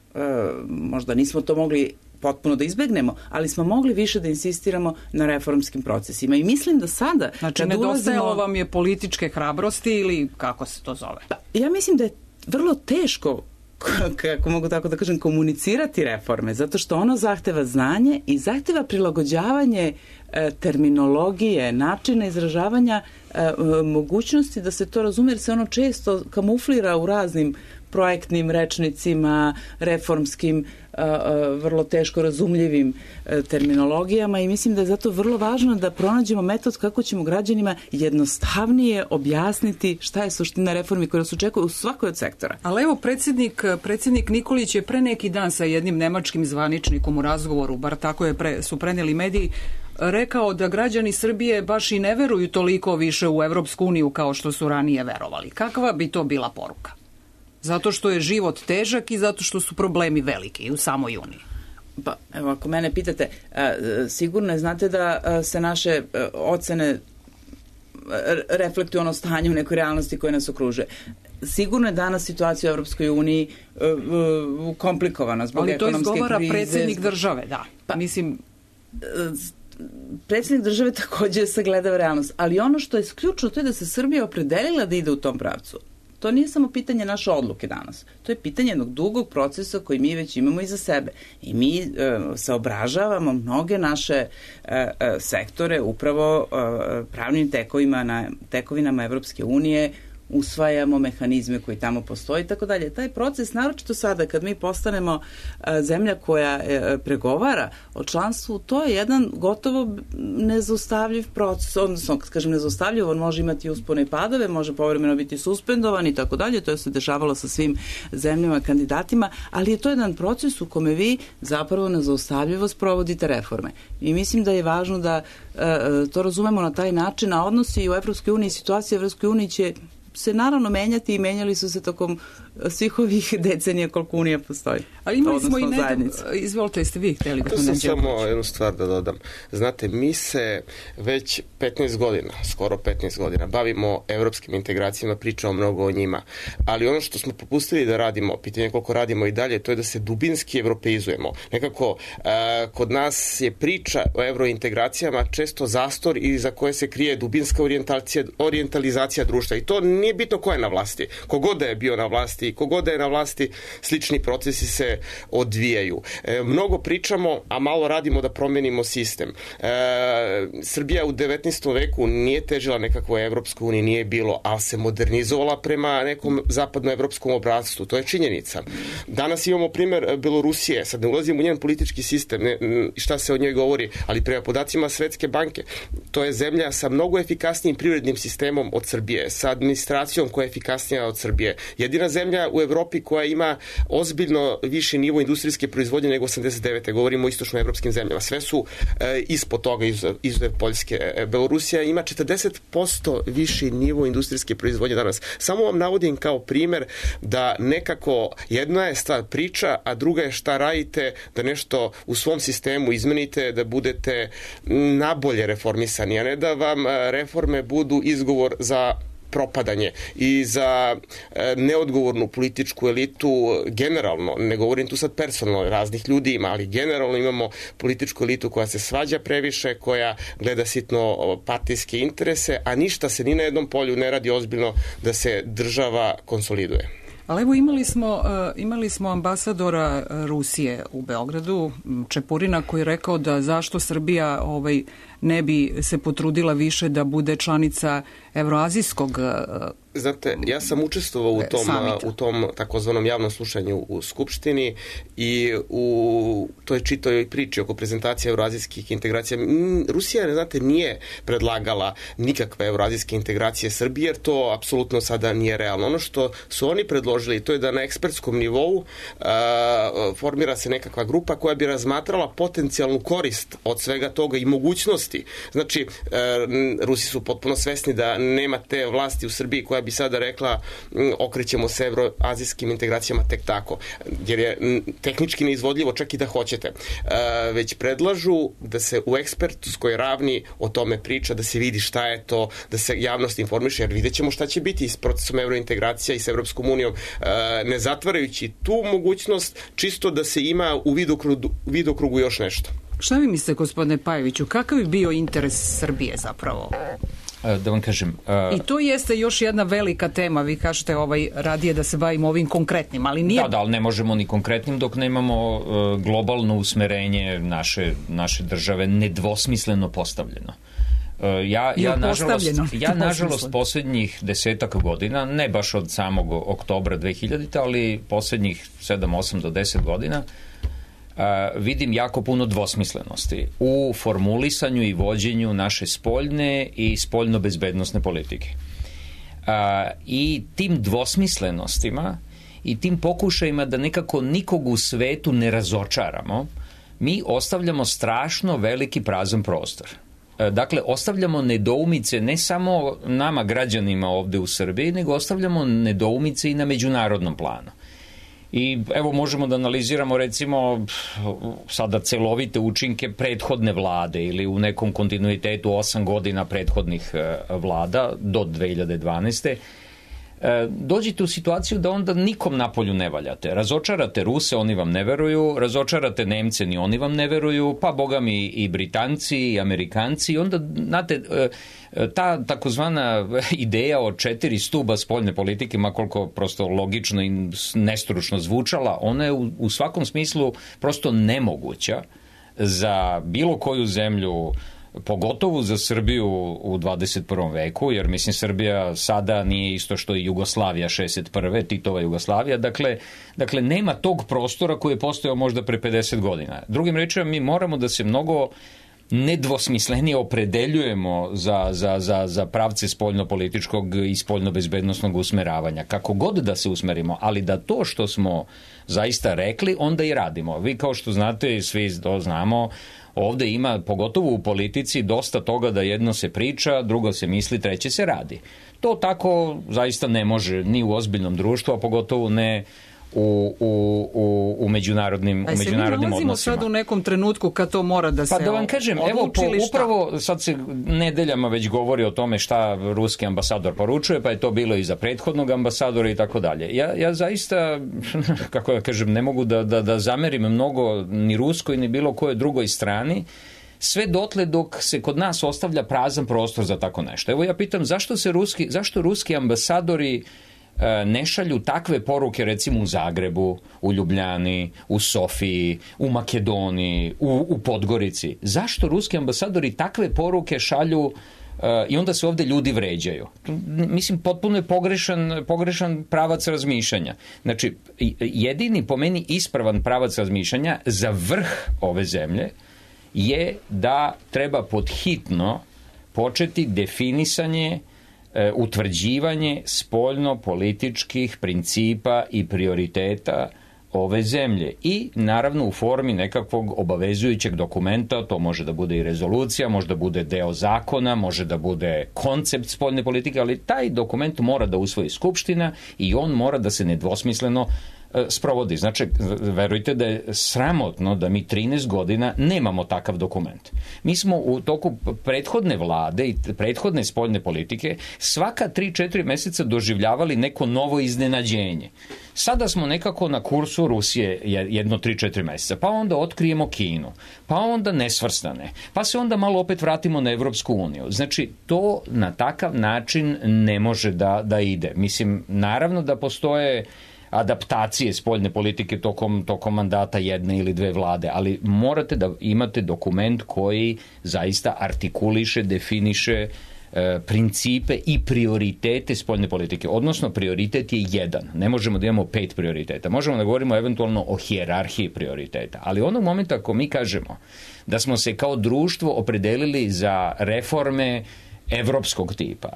možda nismo to mogli potpuno da izbegnemo, ali smo mogli više da insistiramo na reformskim procesima. I mislim da sada... Znači, nedostajalo vam je političke hrabrosti ili kako se to zove? Ja mislim da je vrlo teško, kako mogu tako da kažem, komunicirati reforme, zato što ono zahteva znanje i zahteva prilagođavanje terminologije, načina izražavanja, mogućnosti da se to razume, jer se ono često kamuflira u raznim projektnim rečnicima, reformskim, vrlo teško razumljivim terminologijama i mislim da je zato vrlo važno da pronađemo metod kako ćemo građanima jednostavnije objasniti šta je suština reformi koja se očekuje u svakoj od sektora. Ali evo, predsjednik Nikolić je pre neki dan sa jednim nemačkim zvaničnikom u razgovoru, bar tako su preneli mediji, rekao da građani Srbije baš i ne veruju toliko više u Evropsku uniju kao što su ranije verovali. Kakva bi to bila poruka? Zato što je život težak i zato što su problemi veliki u samoj Uniji. Pa, evo, ako mene pitate, sigurno je, znate da se naše ocene reflektuju ono stanje u nekoj realnosti koje nas okružuje. Sigurno je danas situacija u Evropskoj uniji komplikovana zbog ekonomske krize. Ali to izgovara predsjednik države, da. Pa, mislim, predsjednik države također sagledava realnost, ali ono što je ključno to je da se Srbija opredelila da ide u tom pravcu. To nije samo pitanje naše odluke danas. To je pitanje jednog dugog procesa koji mi već imamo iza sebe. I mi saobražavamo mnoge naše sektore upravo pravnim tekovinama Evropske unije, usvajamo mehanizme koji tamo postoji i tako dalje. Taj proces, naročito sada kad mi postanemo zemlja koja pregovara o članstvu, to je jedan gotovo nezaustavljiv proces, odnosno kad kažem nezaustavljiv, on može imati uspone i padove, može povremeno biti suspendovan i tako dalje, to se dešavalo sa svim zemljama kandidatima, ali je to jedan proces u kome vi zapravo nezaustavljivo sprovodite reforme. I mislim da je važno da to razumemo na taj način, a odnosi u Evropskoj uniji, situacija u Evropskoj uniji će se naravno menjati i menjali su se tokom svih ovih decenija koliko Unija postoji. Ali imali smo i izvolite, jeste vi htjeli? To sam samo jednu stvar da dodam. Znate, mi se već 15 godina, skoro 15 godina, bavimo evropskim integracijama, pričamo mnogo o njima, ali ono što smo propustili da radimo, pitanje koliko radimo i dalje, to je da se dubinski evropeizujemo. Nekako, kod nas je priča o evrointegracijama često zastor i za koje se krije dubinska orijentalizacija društva. I to nije bitno ko je na vlasti. Kogod da je bio na vlasti i kogod da je na vlasti, slični procesi se odvijaju. Mnogo pričamo, a malo radimo da promenimo sistem. Srbija u 19. veku nije težila nekakvo Evropsku uniju, nije bilo, ali se modernizovala prema nekom zapadnoevropskom obrascu. To je činjenica. Danas imamo primer Belorusije, sad ne ulazimo u njen politički sistem, šta se o njoj govori, ali prema podacima Svetske banke, to je zemlja sa mnogo efikasnijim privrednim sistemom od Srbije, sa administracijom koja je efikasnija od Srbije. Jedina zemlja zemlja u Evropi koja ima ozbiljno viši nivo industrijske proizvodnje nego 89. Govorimo o istočnoevropskim zemljama. Sve su ispod toga, izuzev Poljske. Belorusija ima 40% viši nivo industrijske proizvodnje danas. Samo vam navodim kao primer da nekako jedna je stvar priča, a druga je šta radite da nešto u svom sistemu izmenite, da budete nabolje reformisani, a ne da vam reforme budu izgovor za propadanje i za neodgovornu političku elitu generalno, ne govorim tu sad personalno, raznih ljudi ima, ali generalno imamo političku elitu koja se svađa previše, koja gleda sitno partijske interese, a ništa se ni na jednom polju ne radi ozbiljno da se država konsoliduje. Ali evo imali smo ambasadora Rusije u Beogradu, Čepurina, koji je rekao da zašto Srbija ne bi se potrudila više da bude članica Evroazijskog Znate, ja sam učestvovao u tom takozvanom javnom slušanju u Skupštini i u toj čitoj priči oko prezentacije evroazijskih integracija. Rusija, znate, nije predlagala nikakve evroazijske integracije Srbije, jer to apsolutno sada nije realno. Ono što su oni predložili, to je da na ekspertskom nivou formira se nekakva grupa koja bi razmatrala potencijalnu korist od svega toga i mogućnosti. Znači, Rusi su potpuno svesni da nema te vlasti u Srbiji koja bi sada rekla okrećemo se evroazijskim integracijama tek tako, jer je tehnički neizvodljivo čak i da hoćete. Već predlažu da se u ekspertskoj ravni o tome priča, da se vidi šta je to, da se javnost informiše, jer vidjet ćemo šta će biti s procesom evrointegracija i s Evropskom unijom, ne zatvarajući tu mogućnost, čisto da se ima u vidokrugu još nešto. Šta vi mislite, gospodine Pajeviću, kakav bi bio interes Srbije zapravo? Da vam kažem... I to jeste još jedna velika tema, vi kažete radije da se bavimo ovim konkretnim, ali nije... Da, ali ne možemo ni konkretnim dok nemamo globalno usmerenje naše države nedvosmisleno postavljeno. Ja nažalost posljednjih 10 godina, ne baš od samog oktobra 2000, ali posljednjih 7, 8 do 10 godina, vidim jako puno dvosmislenosti u formulisanju i vođenju naše spoljne i spoljno-bezbednosne politike. I tim dvosmislenostima i tim pokušajima da nekako nikog u svetu ne razočaramo, mi ostavljamo strašno veliki prazan prostor. Dakle, ostavljamo nedoumice ne samo nama građanima ovde u Srbiji, nego ostavljamo nedoumice i na međunarodnom planu. I evo možemo da analiziramo recimo sada celovite učinke prethodne vlade ili u nekom kontinuitetu 8 godina prethodnih vlada do 2012. Dođete u situaciju da onda nikom napolju ne valjate. Razočarate Ruse, oni vam ne veruju, razočarate Nemce, ni oni vam ne veruju, pa bogami i Britanci i Amerikanci. I onda, znate, ta takozvana ideja o 4 stuba spoljne politike, ma koliko prosto logično i nestručno zvučala, ona je u svakom smislu prosto nemoguća za bilo koju zemlju, pogotovo za Srbiju u 21. veku, jer mislim Srbija sada nije isto što i Jugoslavija 61. Titova Jugoslavija, dakle nema tog prostora koji je postojao možda pre 50 godina. Drugim rečima, mi moramo da se mnogo nedvosmislenije opredeljujemo za pravce spoljnopolitičkog i spoljnobezbednosnog usmeravanja, kako god da se usmerimo, ali da to što smo zaista rekli, onda i radimo. Vi kao što znate, svi to znamo, ovde ima, pogotovo u politici, dosta toga da jedno se priča, drugo se misli, treće se radi. To tako zaista ne može ni u ozbiljnom društvu, a pogotovo ne u međunarodnim odnosima. A se mi nalazimo sad u nekom trenutku kad to mora da se Pa da vam kažem, evo upravo sad se nedeljama već govori o tome šta ruski ambasador poručuje, pa je to bilo i za prethodnog ambasadora i tako dalje. Ja zaista, kako da kažem, ne mogu da zamerim mnogo ni ruskoj ni bilo kojoj drugoj strani, sve dotle dok se kod nas ostavlja prazan prostor za tako nešto. Evo ja pitam, zašto ruski ambasadori ne šalju takve poruke recimo u Zagrebu, u Ljubljani, u Sofiji, u Makedoniji, u Podgorici? Zašto ruski ambasadori takve poruke šalju i onda se ovde ljudi vređaju? Mislim, potpuno je pogrešan pravac razmišljanja. Znači, jedini po meni ispravan pravac razmišljanja za vrh ove zemlje je da treba podhitno početi definisanje utvrđivanje spoljno-političkih principa i prioriteta ove zemlje i naravno u formi nekakvog obavezujućeg dokumenta, to može da bude i rezolucija, može da bude deo zakona, može da bude koncept spoljne politike, ali taj dokument mora da usvoji Skupština i on mora da se nedvosmisleno sprovodi. Znači, verujte da je sramotno da mi 13 godina nemamo takav dokument. Mi smo u toku prethodne vlade i prethodne spoljne politike svaka 3-4 meseca doživljavali neko novo iznenađenje. Sada smo nekako na kursu Rusije jedno 3-4 meseca, pa onda otkrijemo Kinu, pa onda nesvrstane, pa se onda malo opet vratimo na Evropsku uniju. Znači, to na takav način ne može da ide. Mislim, naravno da postoje adaptacije spoljne politike tokom mandata jedne ili dve vlade, ali morate da imate dokument koji zaista artikuliše, definiše principe i prioritete spoljne politike. Odnosno, prioritet je jedan. Ne možemo da imamo 5 prioriteta. Možemo da govorimo eventualno o hijerarhiji prioriteta. Ali onog momenta ako mi kažemo da smo se kao društvo opredelili za reforme evropskog tipa,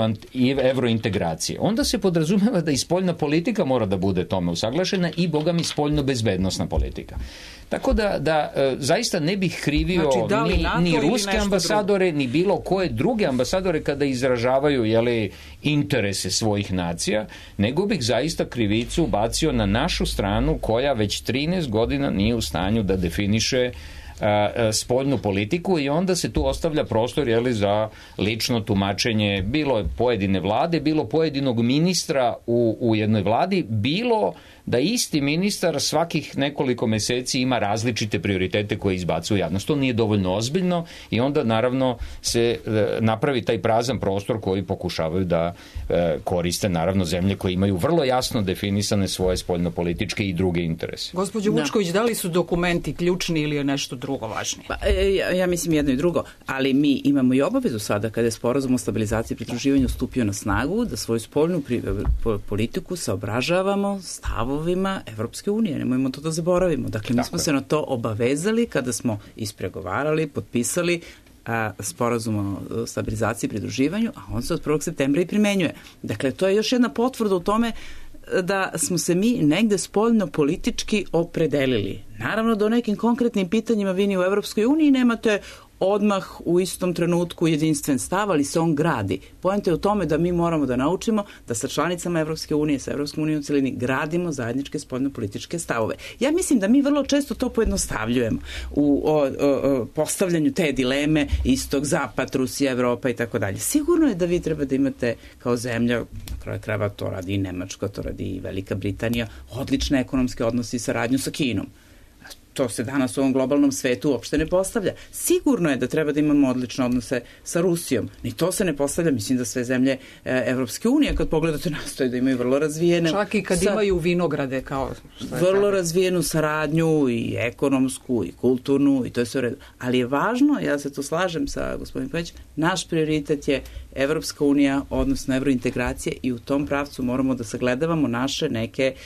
evrointegracije, onda se podrazumeva da i spoljna politika mora da bude tome usaglašena i, boga mi, spoljno-bezbednosna politika. Tako da zaista ne bih krivio ni ruske ambasadore, ni bilo koje druge ambasadore kada izražavaju interese svojih nacija, nego bih zaista krivicu bacio na našu stranu koja već 13 godina nije u stanju da definiše spoljnu politiku i onda se tu ostavlja prostor za lično tumačenje bilo pojedine vlade, bilo pojedinog ministra u jednoj vladi, bilo da isti ministar svakih nekoliko meseci ima različite prioritete koje izbacuje javnost. To nije dovoljno ozbiljno i onda naravno se napravi taj prazan prostor koji pokušavaju da koriste naravno zemlje koje imaju vrlo jasno definisane svoje spoljnopolitičke i druge interese. Gospođo Vučković, da li su dokumenti ključni ili je nešto drugo važnije? Ja mislim jedno i drugo, ali mi imamo i obavezu sada kada je sporazum o stabilizaciji i pridruživanju stupio na snagu da svoju spoljnu politiku saobražavamo stavovima Evropske unije. Nemojmo to da zaboravimo. Dakle, mi smo se na to obavezali kada smo ispregovarali, potpisali sporazum o stabilizaciji i pridruživanju, a on se od 1. septembra i primenjuje. Dakle, to je još jedna potvrda u tome da smo se mi negde spoljno politički opredelili. Naravno da o nekim konkretnim pitanjima vi ni u Evropskoj uniji nemate odmah u istom trenutku jedinstven stav, ali se on gradi. Poenta je u tome da mi moramo da naučimo da sa članicama Evropske unije, sa Evropskom unijom u celini gradimo zajedničke spoljnopolitičke stavove. Ja mislim da mi vrlo često to pojednostavljujemo u postavljanju te dileme istok, zapad, Rusija, Evropa i tako dalje. Sigurno je da vi treba da imate kao zemlja, na kraju krajeva to radi i Nemačka, to radi i Velika Britanija, odlične ekonomske odnose i saradnju sa Kinom. To se danas u ovom globalnom svetu uopšte ne postavlja. Sigurno je da treba da imamo odlične odnose sa Rusijom. Ni to se ne postavlja. Mislim da sve zemlje Evropske unije, kad pogledate, nastoje da imaju vrlo razvijene... Čak i kad imaju vinograde kao... Vrlo razvijenu saradnju i ekonomsku i kulturnu i to je sve u redu. Ali je važno, ja se tu slažem sa gospodinom Pejićem, naš prioritet je Evropska unija, odnosno evrointegracije i u tom pravcu moramo da sagledavamo naše neke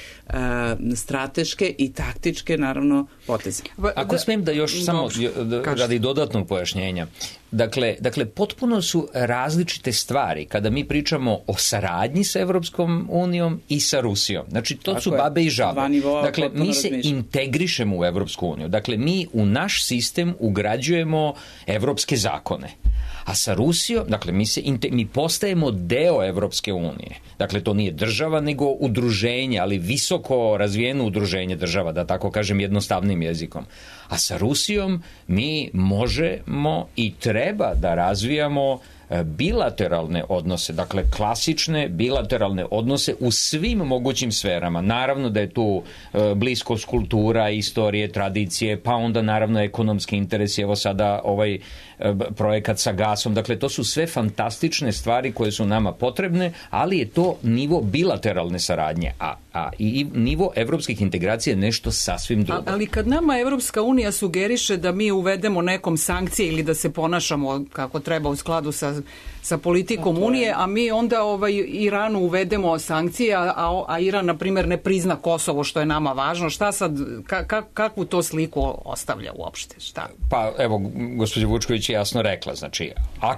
strateške i taktičke, naravno, poteze. Ako smijem da još samo radi dodatnog pojašnjenja. Dakle, potpuno su različite stvari kada mi pričamo o saradnji sa Evropskom unijom i sa Rusijom. Znači, to su babe i žabe. Dakle, mi se integrišemo u Evropsku uniju. Dakle, mi u naš sistem ugrađujemo evropske zakone. A sa Rusijom, dakle, mi postajemo deo Evropske unije. Dakle, to nije država, nego udruženje, ali visoko razvijeno udruženje država, da tako kažem jednostavnim jezikom. A sa Rusijom mi možemo i treba da razvijamo bilateralne odnose, dakle klasične bilateralne odnose u svim mogućim sferama. Naravno da je tu bliskost kultura, istorije, tradicije, pa onda naravno ekonomski interesi, evo sada ovaj projekat sa gasom, dakle to su sve fantastične stvari koje su nama potrebne, ali je to nivo bilateralne saradnje, a i nivo evropskih integracija je nešto sasvim drugo. Ali kad nama Evropska unija sugeriše da mi uvedemo nekom sankcije ili da se ponašamo kako treba u skladu sa sa politikom Unije, a mi onda Iranu uvedemo sankcije, a Iran, na primjer, ne prizna Kosovo, što je nama važno. Šta sad, kakvu to sliku ostavlja uopšte? Šta? Pa evo, gospođa Vučković je jasno rekla, znači,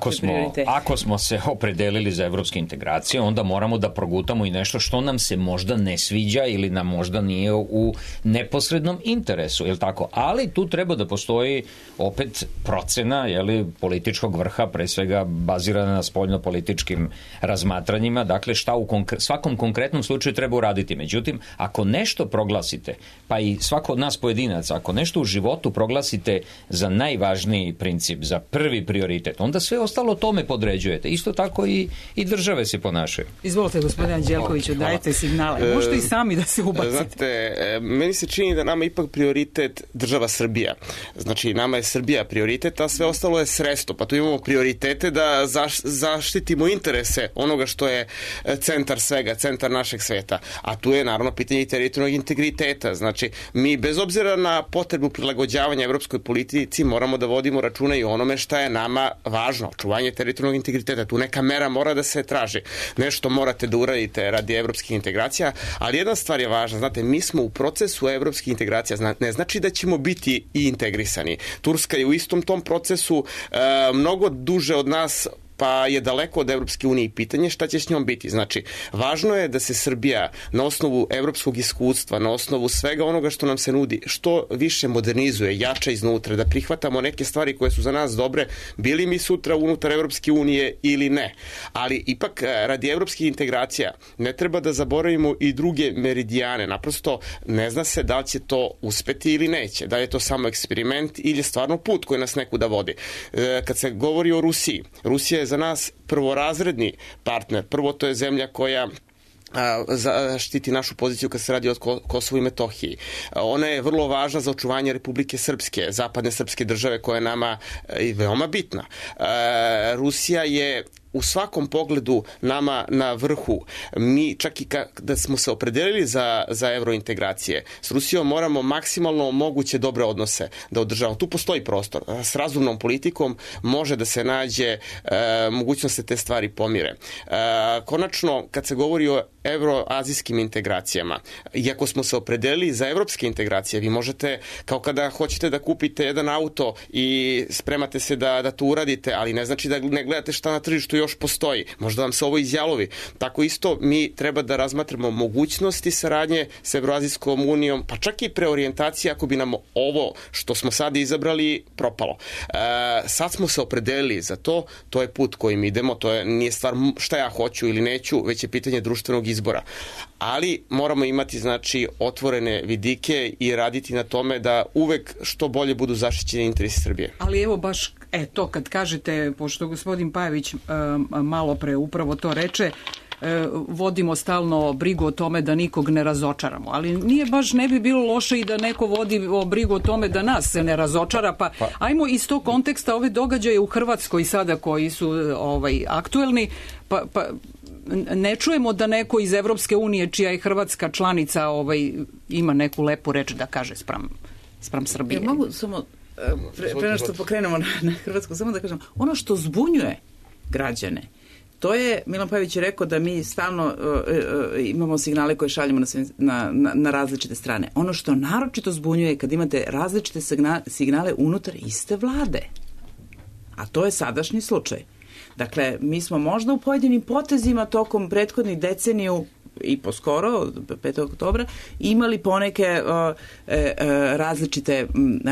ako smo se opredelili za evropske integracije, onda moramo da progutamo i nešto što nam se možda ne sviđa ili nam možda nije u neposrednom interesu, je li tako? Ali tu treba da postoji opet procena, političkog vrha, pre svega bazirana na spoljno-političkim razmatranjima, dakle šta u svakom konkretnom slučaju treba uraditi. Međutim, ako nešto proglasite, pa i svako od nas pojedinaca, ako nešto u životu proglasite za najvažniji princip, za prvi prioritet, onda sve ostalo tome podređujete. Isto tako i države se ponašaju. Izvolite, gospodine Anđelkoviću, dajte signale. Možete i sami da se ubacite. Znate, meni se čini da nama ipak prioritet država Srbija. Znači, nama je Srbija prioritet, a sve ostalo je sredstvo. Pa tu imamo prioritete da zaštitimo interese onoga što je centar svega, centar našeg sveta. A tu je naravno pitanje teritorijalnog integriteta. Znači, mi bez obzira na potrebu prilagođavanja evropskoj politici moramo da vodimo računa i onome šta je nama važno. Očuvanje teritorijalnog integriteta. Tu neka mera mora da se traži. Nešto morate da uradite radi evropskih integracija, ali jedna stvar je važna. Znate, mi smo u procesu evropskih integracija. Ne znači da ćemo biti i integrisani. Turska je u istom tom procesu mnogo duže od nas, pa je daleko od Evropske unije i pitanje šta će s njom biti. Znači, važno je da se Srbija na osnovu evropskog iskustva, na osnovu svega onoga što nam se nudi, što više modernizuje, jača iznutra, da prihvatamo neke stvari koje su za nas dobre, bili mi sutra unutar Evropske unije ili ne. Ali ipak, radi evropskih integracija, ne treba da zaboravimo i druge meridijane. Naprosto, ne zna se da li će to uspeti ili neće. Da li je to samo eksperiment ili je stvarno put koji nas nekuda vodi. Kad se govori o Rusiji, Rusija je za nas prvorazredni partner. Prvo, to je zemlja koja štiti našu poziciju kad se radi o Kosovu i Metohiji. Ona je vrlo važna za očuvanje Republike Srpske, zapadne srpske države, koja je nama veoma bitna. Rusija je u svakom pogledu nama na vrhu. Mi čak i kada smo se opredelili za evrointegracije, s Rusijom moramo maksimalno moguće dobre odnose da održavamo. Tu postoji prostor. S razumnom politikom može da se nađe mogućnost da te stvari pomire. Konačno, kad se govori o evroazijskim integracijama, iako smo se opredelili za evropske integracije, vi možete, kao kada hoćete da kupite jedan auto i spremate se da to uradite, ali ne znači da ne gledate šta na tržištu još postoji. Možda vam se ovo izjalovi. Tako isto mi treba da razmatramo mogućnosti saradnje s Evroazijskom unijom, pa čak i preorijentacija ako bi nam ovo što smo sad izabrali propalo. Sad smo se opredelili za to je put kojim idemo, nije stvar šta ja hoću ili neću, već je pitanje društvenog izbora. Ali moramo imati, znači, otvorene vidike i raditi na tome da uvek što bolje budu zaštićeni interesi Srbije. Ali evo baš to kad kažete, pošto gospodin Pajević malo pre upravo to reče, vodimo stalno brigu o tome da nikog ne razočaramo, ali ne bi bilo loše i da neko vodi brigu o tome da nas se ne razočara, pa ajmo iz tog konteksta ove događaje u Hrvatskoj sada koji su aktuelni, pa ne čujemo da neko iz Evropske unije, čija je Hrvatska članica, ima neku lepu reč da kaže spram Srbije. Ja mogu samo, pre što pokrenemo na Hrvatsku, samo da kažem, ono što zbunjuje građane, to je, Milan Pajević je rekao da mi stalno imamo signale koje šaljemo na različite strane. Ono što naročito zbunjuje je kad imate različite signale unutar iste vlade. A to je sadašnji slučaj. Dakle, mi smo možda u pojedinim potezima tokom prethodnih deceniju i poskoro, od 5. oktobra, imali poneke različite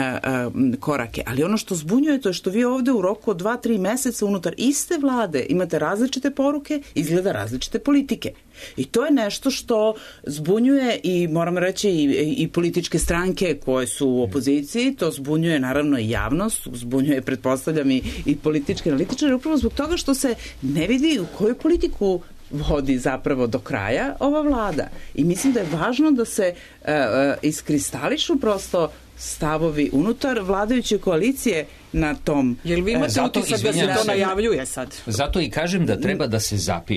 korake. Ali ono što zbunjuje to je što vi ovde u roku od 2-3 meseca unutar iste vlade imate različite poruke, izgleda različite politike. I to je nešto što zbunjuje i moram reći i političke stranke koje su u opoziciji, to zbunjuje naravno i javnost, zbunjuje, pretpostavljam, i političke analitičare, upravo zbog toga što se ne vidi u koju politiku vodi zapravo do kraja ova vlada. I mislim da je važno da se iskristališu prosto stavovi unutar vladajuće koalicije na tom. Jel vi imate utisak da se to najavljuje sad? Zato i kažem da treba da se zapiše.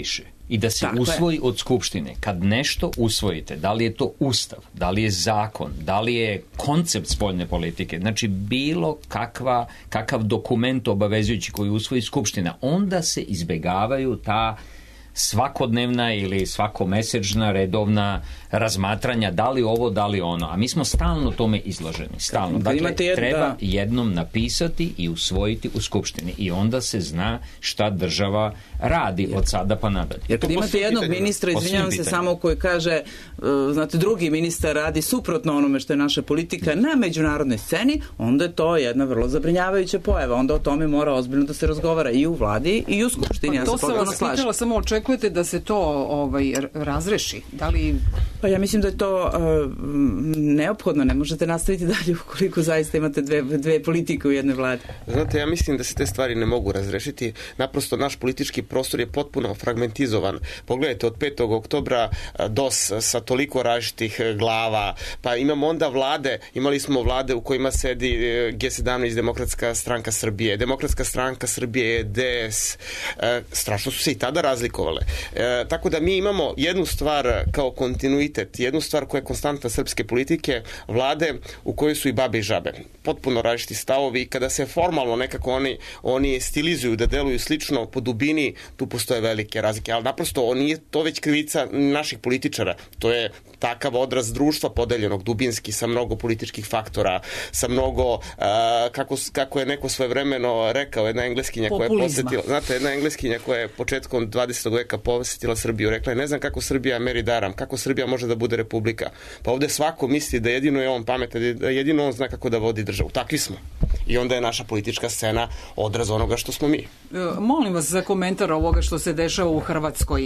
i da se usvoji od Skupštine. Kad nešto usvojite, da li je to ustav, da li je zakon, da li je koncept spoljne politike, znači bilo kakav dokument obavezujući koji usvoji Skupština, onda se izbegavaju ta svakodnevna ili svakomesečna redovna razmatranja da li ovo, da li ono. A mi smo stalno tome izloženi. Stalno. Dakle, treba jednom napisati i usvojiti u Skupštini i onda se zna šta država radi od sada pa nadalje. Jer kad imate jednog ministra, izvinjavam se samo, koji kaže, znate, drugi ministar radi suprotno onome što je naša politika na međunarodnoj sceni, onda je to jedna vrlo zabrinjavajuća pojava. Onda o tome mora ozbiljno da se razgovara i u vladi i u Skupštini. Pa to sam vas pitala, samo očekujete da se to razreši? Da li... Pa ja mislim da je to neophodno, ne možete nastaviti dalje ukoliko zaista imate dve politike u jednoj vladi. Znate, ja mislim da se te stvari ne mogu razrešiti. Naprosto naš politički prostor je potpuno fragmentizovan. Pogledajte, od 5. oktobra DOS sa toliko različitih glava, pa imamo onda vlade, imali smo vlade u kojima sedi G17, Demokratska stranka Srbije. Demokratska stranka Srbije je DS. Strašno su se i tada razlikovale. Tako da mi imamo jednu stvar kao kontinuitet, jednu stvar koja je konstantna srpske politike, vlade u kojoj su i babe i žabe. Potpuno različiti stavovi i kada se formalno nekako oni stilizuju da deluju slično, po dubini tu postoje velike razlike, ali naprosto nije to već krivica naših političara, to je takav odraz društva podeljenog dubinski sa mnogo političkih faktora, sa mnogo, kako je neko svojevremeno rekao, jedna engleskinja koja je posetila, znate, jedna engleskinja koja je početkom 20. veka posetila Srbiju, rekla je, ne znam kako Srbija meri daram, kako Srbija može da bude republika. Pa ovde svako misli da jedino je on pametan, da jedino on zna kako da vodi državu. Takvi smo. I onda je naša politička scena odraz onoga što smo mi. Molim vas za komentar ovoga što se dešava u Hrvatskoj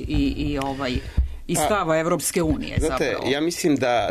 i stava Evropske unije. Znate, zapravo. Ja mislim da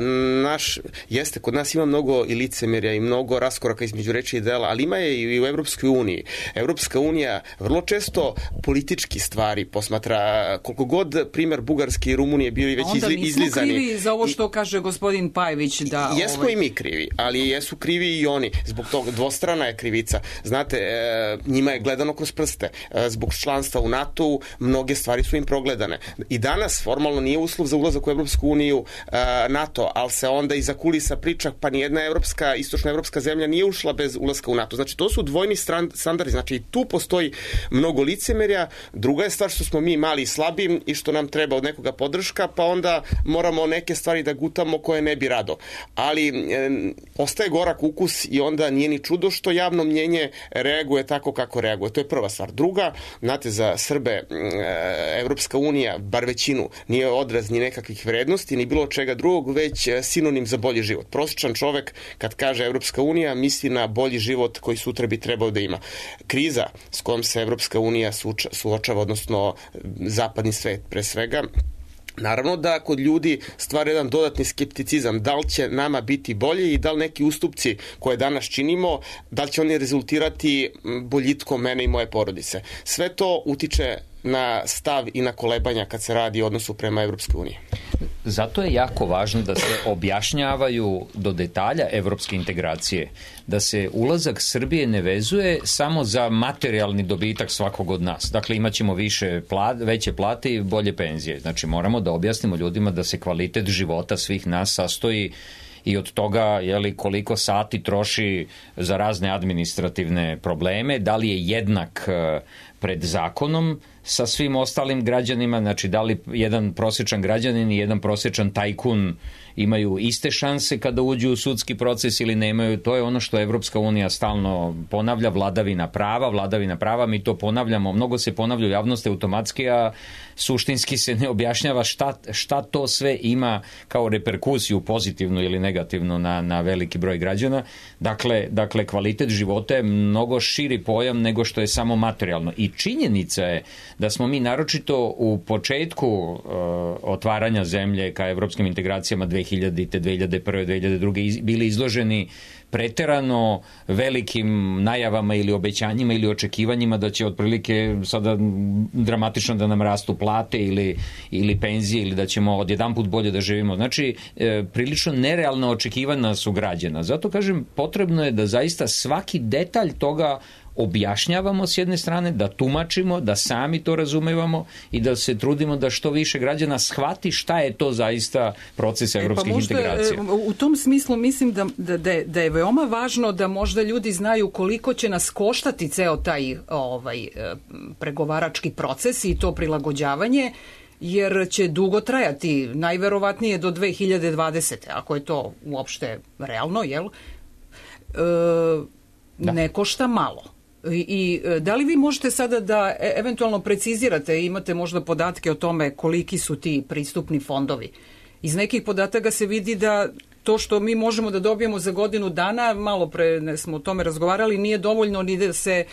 kod nas ima mnogo i licemerja i mnogo raskoraka između reči i dela, ali ima je i u Evropskoj uniji. Evropska unija vrlo često politički stvari posmatra, koliko god primer Bugarske i Rumunije bili već izlizani. Onda nismo krivi za ovo što kaže gospodin Pajević da... Jesmo i mi krivi, ali jesu krivi i oni. Zbog toga dvostrana je krivica. Znate, njima je gledano kroz prste. Zbog članstva u NATO-u mnoge stvari su im progledane. I danas formalno nije uslov za ulazak u Evropsku uniju NATO, ali se onda iza kulisa priča, pa nijedna istočna evropska zemlja nije ušla bez ulaska u NATO. Znači, to su dvojni standardi. Znači, tu postoji mnogo licemerja. Druga je stvar što smo mi mali i slabi i što nam treba od nekoga podrška, pa onda moramo neke stvari da gutamo koje ne bi rado. Ali ostaje gorak ukus i onda nije ni čudo što javno mnjenje reaguje tako kako reaguje. To je prva stvar. Druga, znate, za Srbe Evropska unija, bar većinu, nije odraz ni nekakvih vrednosti, ni bilo čega drugog, već sinonim za bolji život. Prosječan čovek, kad kaže Evropska unija, misli na bolji život koji sutra bi trebao da ima. Kriza s kojom se Evropska unija suočava, odnosno zapadni svet pre svega, naravno da kod ljudi stvara jedan dodatni skepticizam, da li će nama biti bolje i da li neki ustupci koje danas činimo, da li će oni rezultirati boljitkom mene i moje porodice. Sve to utiče na stav i na kolebanja kad se radi o odnosu prema Evropskoj uniji. Zato je jako važno da se objašnjavaju do detalja evropske integracije, da se ulazak Srbije ne vezuje samo za materijalni dobitak svakog od nas. Dakle, imaćemo veće plate i bolje penzije. Znači, moramo da objasnimo ljudima da se kvalitet života svih nas sastoji i od toga koliko sati troši za razne administrativne probleme, da li je jednak pred zakonom sa svim ostalim građanima, znači da li jedan prosječan građanin i jedan prosječan tajkun imaju iste šanse kada uđu u sudski proces ili nemaju. To je ono što Evropska unija stalno ponavlja, vladavina prava, mi to ponavljamo, mnogo se ponavlja u javnosti automatski, a suštinski se ne objašnjava šta to sve ima kao reperkusiju pozitivnu ili negativnu na veliki broj građana. Dakle, kvalitet života je mnogo širi pojam nego što je samo materijalno. I činjenica je da smo mi naročito u početku otvaranja zemlje ka evropskim integracijama 2000. 2001. 2002. bili izloženi preterano velikim najavama ili obećanjima ili očekivanjima da će otprilike sada dramatično da nam rastu plate ili penzije ili da ćemo odjedanput bolje da živimo. Znači, prilično nerealna očekivanja su građena. Zato kažem, potrebno je da zaista svaki detalj toga objašnjavamo s jedne strane, da tumačimo, da sami to razumevamo i da se trudimo da što više građana shvati šta je to zaista proces evropskih integracija. U tom smislu mislim da je veoma važno da možda ljudi znaju koliko će nas koštati ceo taj pregovarački proces i to prilagođavanje, jer će dugo trajati, najverovatnije do 2020. Ako je to uopšte realno, jel? Ne košta malo. I da li vi možete sada da eventualno precizirate, imate možda podatke o tome koliki su ti pristupni fondovi? Iz nekih podataka se vidi da to što mi možemo da dobijemo za godinu dana, malo pre smo o tome razgovarali, nije dovoljno ni da se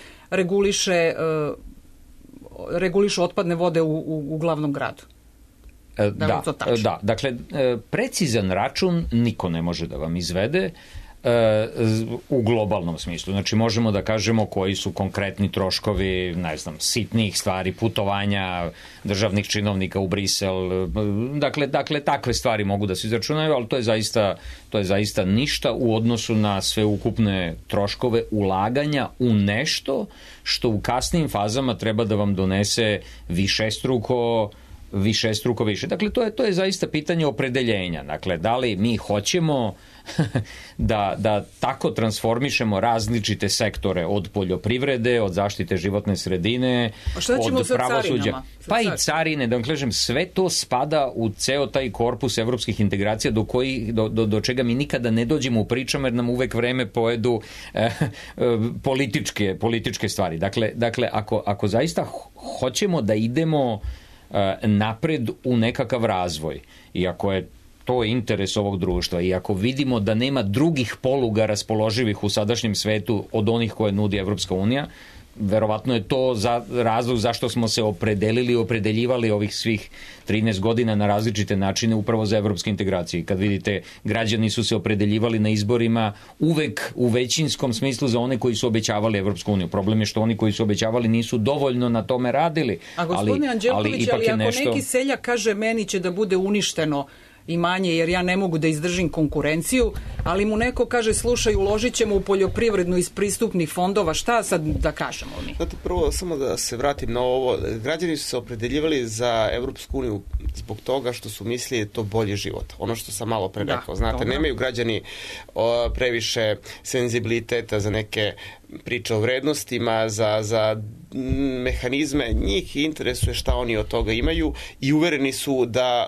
regulišu otpadne vode u glavnom gradu. Da, dakle, precizan račun niko ne može da vam izvede u globalnom smislu. Znači, možemo da kažemo koji su konkretni troškovi, ne znam, sitnih stvari, putovanja državnih činovnika u Brisel, dakle, takve stvari mogu da se izračunaju, ali to je zaista ništa u odnosu na sveukupne troškove ulaganja u nešto što u kasnijim fazama treba da vam donese višestruko više. Dakle, to je zaista pitanje opredeljenja. Dakle, da li mi hoćemo da tako transformišemo različite sektore od poljoprivrede, od zaštite životne sredine, od pravosuđa, pa i carine, da vam kažem, sve to spada u ceo taj korpus evropskih integracija do čega mi nikada ne dođemo u pričama jer nam uvek vreme pojedu političke stvari. Dakle, ako zaista hoćemo da idemo napred u nekakav razvoj i ako je to interes ovog društva i ako vidimo da nema drugih poluga raspoloživih u sadašnjem svetu od onih koje nudi Evropska unija, verovatno je to razlog zašto smo se opredeljivali ovih svih 13 godina na različite načine upravo za evropske integracije. Kad vidite, građani su se opredeljivali na izborima uvek u većinskom smislu za one koji su obećavali Evropsku uniju. Problem je što oni koji su obećavali nisu dovoljno na tome radili. A gospodine Anđelković, ali ako neki seljak kaže meni će da bude uništeno imanje jer ja ne mogu da izdržim konkurenciju, ali mu neko kaže slušaj, uložit ćemo u poljoprivrednu iz pristupnih fondova, šta sad da kažemo mi? Znate, prvo samo da se vratim na ovo, građani su se opredeljivali za Evropsku uniju zbog toga što su mislili to bolji život. Ono što sam malo pre rekao, znate, nemaju građani previše senzibiliteta za neke priče o vrednostima, za mehanizme, njih interesuje šta oni od toga imaju i uvereni su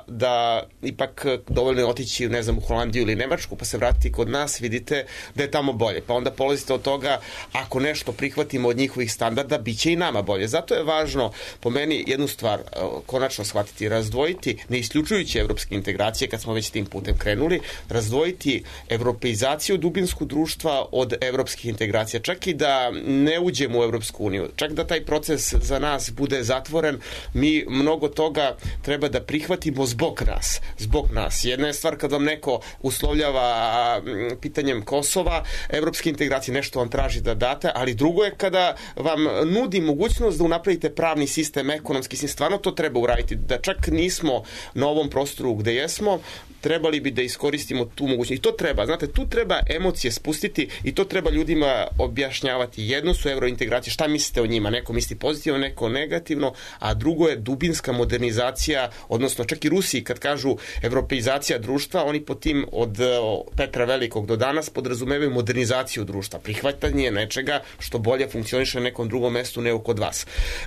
da ipak dovoljno je otići, ne znam, u Holandiju ili Nemačku, pa se vratiti kod nas, vidite da je tamo bolje. Pa onda polazite od toga, ako nešto prihvatimo od njihovih standarda, bit će i nama bolje. Zato je važno, po meni, jednu stvar konačno shvatiti, razdvojiti, ne isključujući evropske integracije, kad smo već tim putem krenuli, razdvojiti evropeizaciju dubinsku društva od evropskih integracija. Čak i da ne uđemo u Evropsku uniju, čak da taj proces za nas bude zatvoren, mi mnogo toga treba da prihvatimo zbog nas. Jedna je stvar kad vam neko uslovljava pitanjem Kosova, evropske integracije, nešto vam traži da date, ali drugo je kada vam nudi mogućnost da unapravite pravni sistem, ekonomski sistem, stvarno to treba uraditi, da čak nismo na ovom prostoru gde jesmo, trebali bi da iskoristimo tu mogućnost. I to treba, znate, tu treba emocije spustiti i to treba ljudima objašnjavati. Jedno su eurointegracije, šta mislite o njima? Neko misli pozitivno, neko negativno, a drugo je dubinska modernizacija, odnosno čak i Rusiji kad kažu evropeizacija društva, oni po tim od Petra Velikog do danas podrazumevaju modernizaciju društva, prihvatanje nečega što bolje funkcioniše na nekom drugom mestu nego kod vas.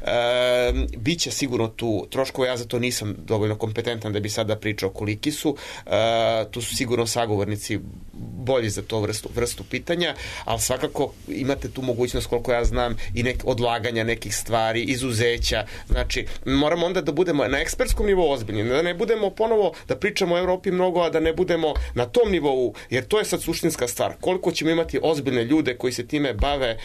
Biće sigurno tu troškova, ja za to nisam dovoljno kompetentan da bi sada pričao koliki su, tu su sigurno sagovornici bolji za to vrstu pitanja, ali svakako imate tu mogućnost, koliko ja znam, i odlaganja nekih stvari, izuzeća. Znači, moramo onda da budemo na ekspertskom nivou ozbiljni, da ne budemo ponovo da pričamo o Evropi mnogo, a da ne budemo na tom nivou, jer to je sad suštinska stvar. Koliko ćemo imati ozbiljne ljude koji se time bave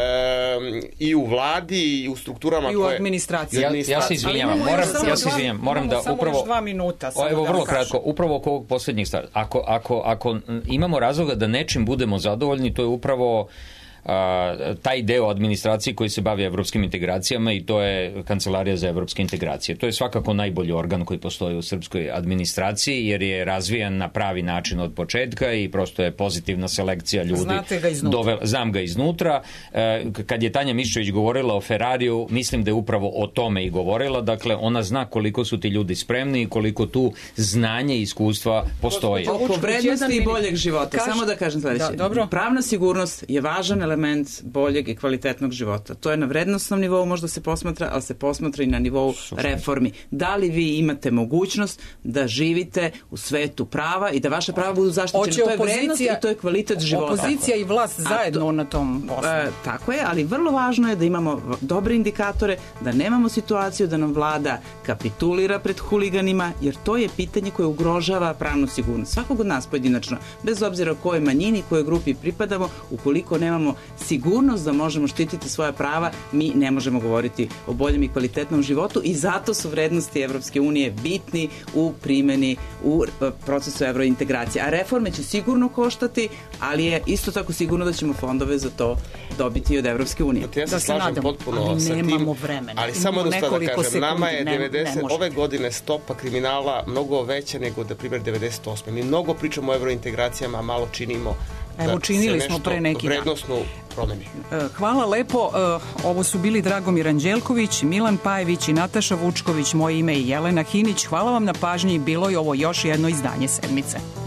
i u vladi i u strukturama i u administraciji. Ja se izvinjavam, moram da upravo... Samo još 2 minuta. Evo, vrlo kratko, upravo oko ovog posljednjih stvari. Ako imamo razloga da nečim budemo zadovoljni, to je upravo taj deo administracije koji se bavi evropskim integracijama i to je Kancelarija za evropske integracije. To je svakako najbolji organ koji postoji u srpskoj administraciji jer je razvijan na pravi način od početka i prosto je pozitivna selekcija ljudi. Znate ga iznutra. Znam ga iznutra. Kad je Tanja Miščević govorila o Ferrariju, mislim da je upravo o tome i govorila. Dakle, ona zna koliko su ti ljudi spremni i koliko tu znanje i iskustva postoji. Oko vrednosti i boljeg života. Samo da kažem sledeće. Pravna sigurnost je važan element boljeg i kvalitetnog života. To je na vrednostnom nivou možda se posmatra, ali se posmatra i na nivou reformi. Da li vi imate mogućnost da živite u svetu prava i da vaše prava budu zaštićene? To je vrednost i to je kvalitet života. Opozicija i vlast zajedno na tom poslu. Tako je, ali vrlo važno je da imamo dobre indikatore, da nemamo situaciju da nam vlada kapitulira pred huliganima, jer to je pitanje koje ugrožava pravnu sigurnost. Svakog od nas pojedinačno, bez obzira o kojoj manjini, kojoj grupi pripadamo, ukoliko nemamo sigurnost da možemo štititi svoja prava, mi ne možemo govoriti o boljem i kvalitetnom životu i zato su vrednosti Evropske unije bitni u primjeni, u procesu evrointegracije. A reforme će sigurno koštati, ali je isto tako sigurno da ćemo fondove za to dobiti od Evropske unije. Ja se slažem potpuno sa tim, ali samo da kažem, nama je 90, ove godine stopa kriminala mnogo veća nego, da primjer, 98. Mi mnogo pričamo o evrointegracijama, a malo činimo da činili smo pre neki dan. Vrednosnu promeni. Hvala lepo. Ovo su bili Dragomir Anđelković, Milan Pajević i Nataša Vučković. Moje ime je Jelena Hinić. Hvala vam na pažnji. Bilo je ovo još jedno izdanje Sedmice.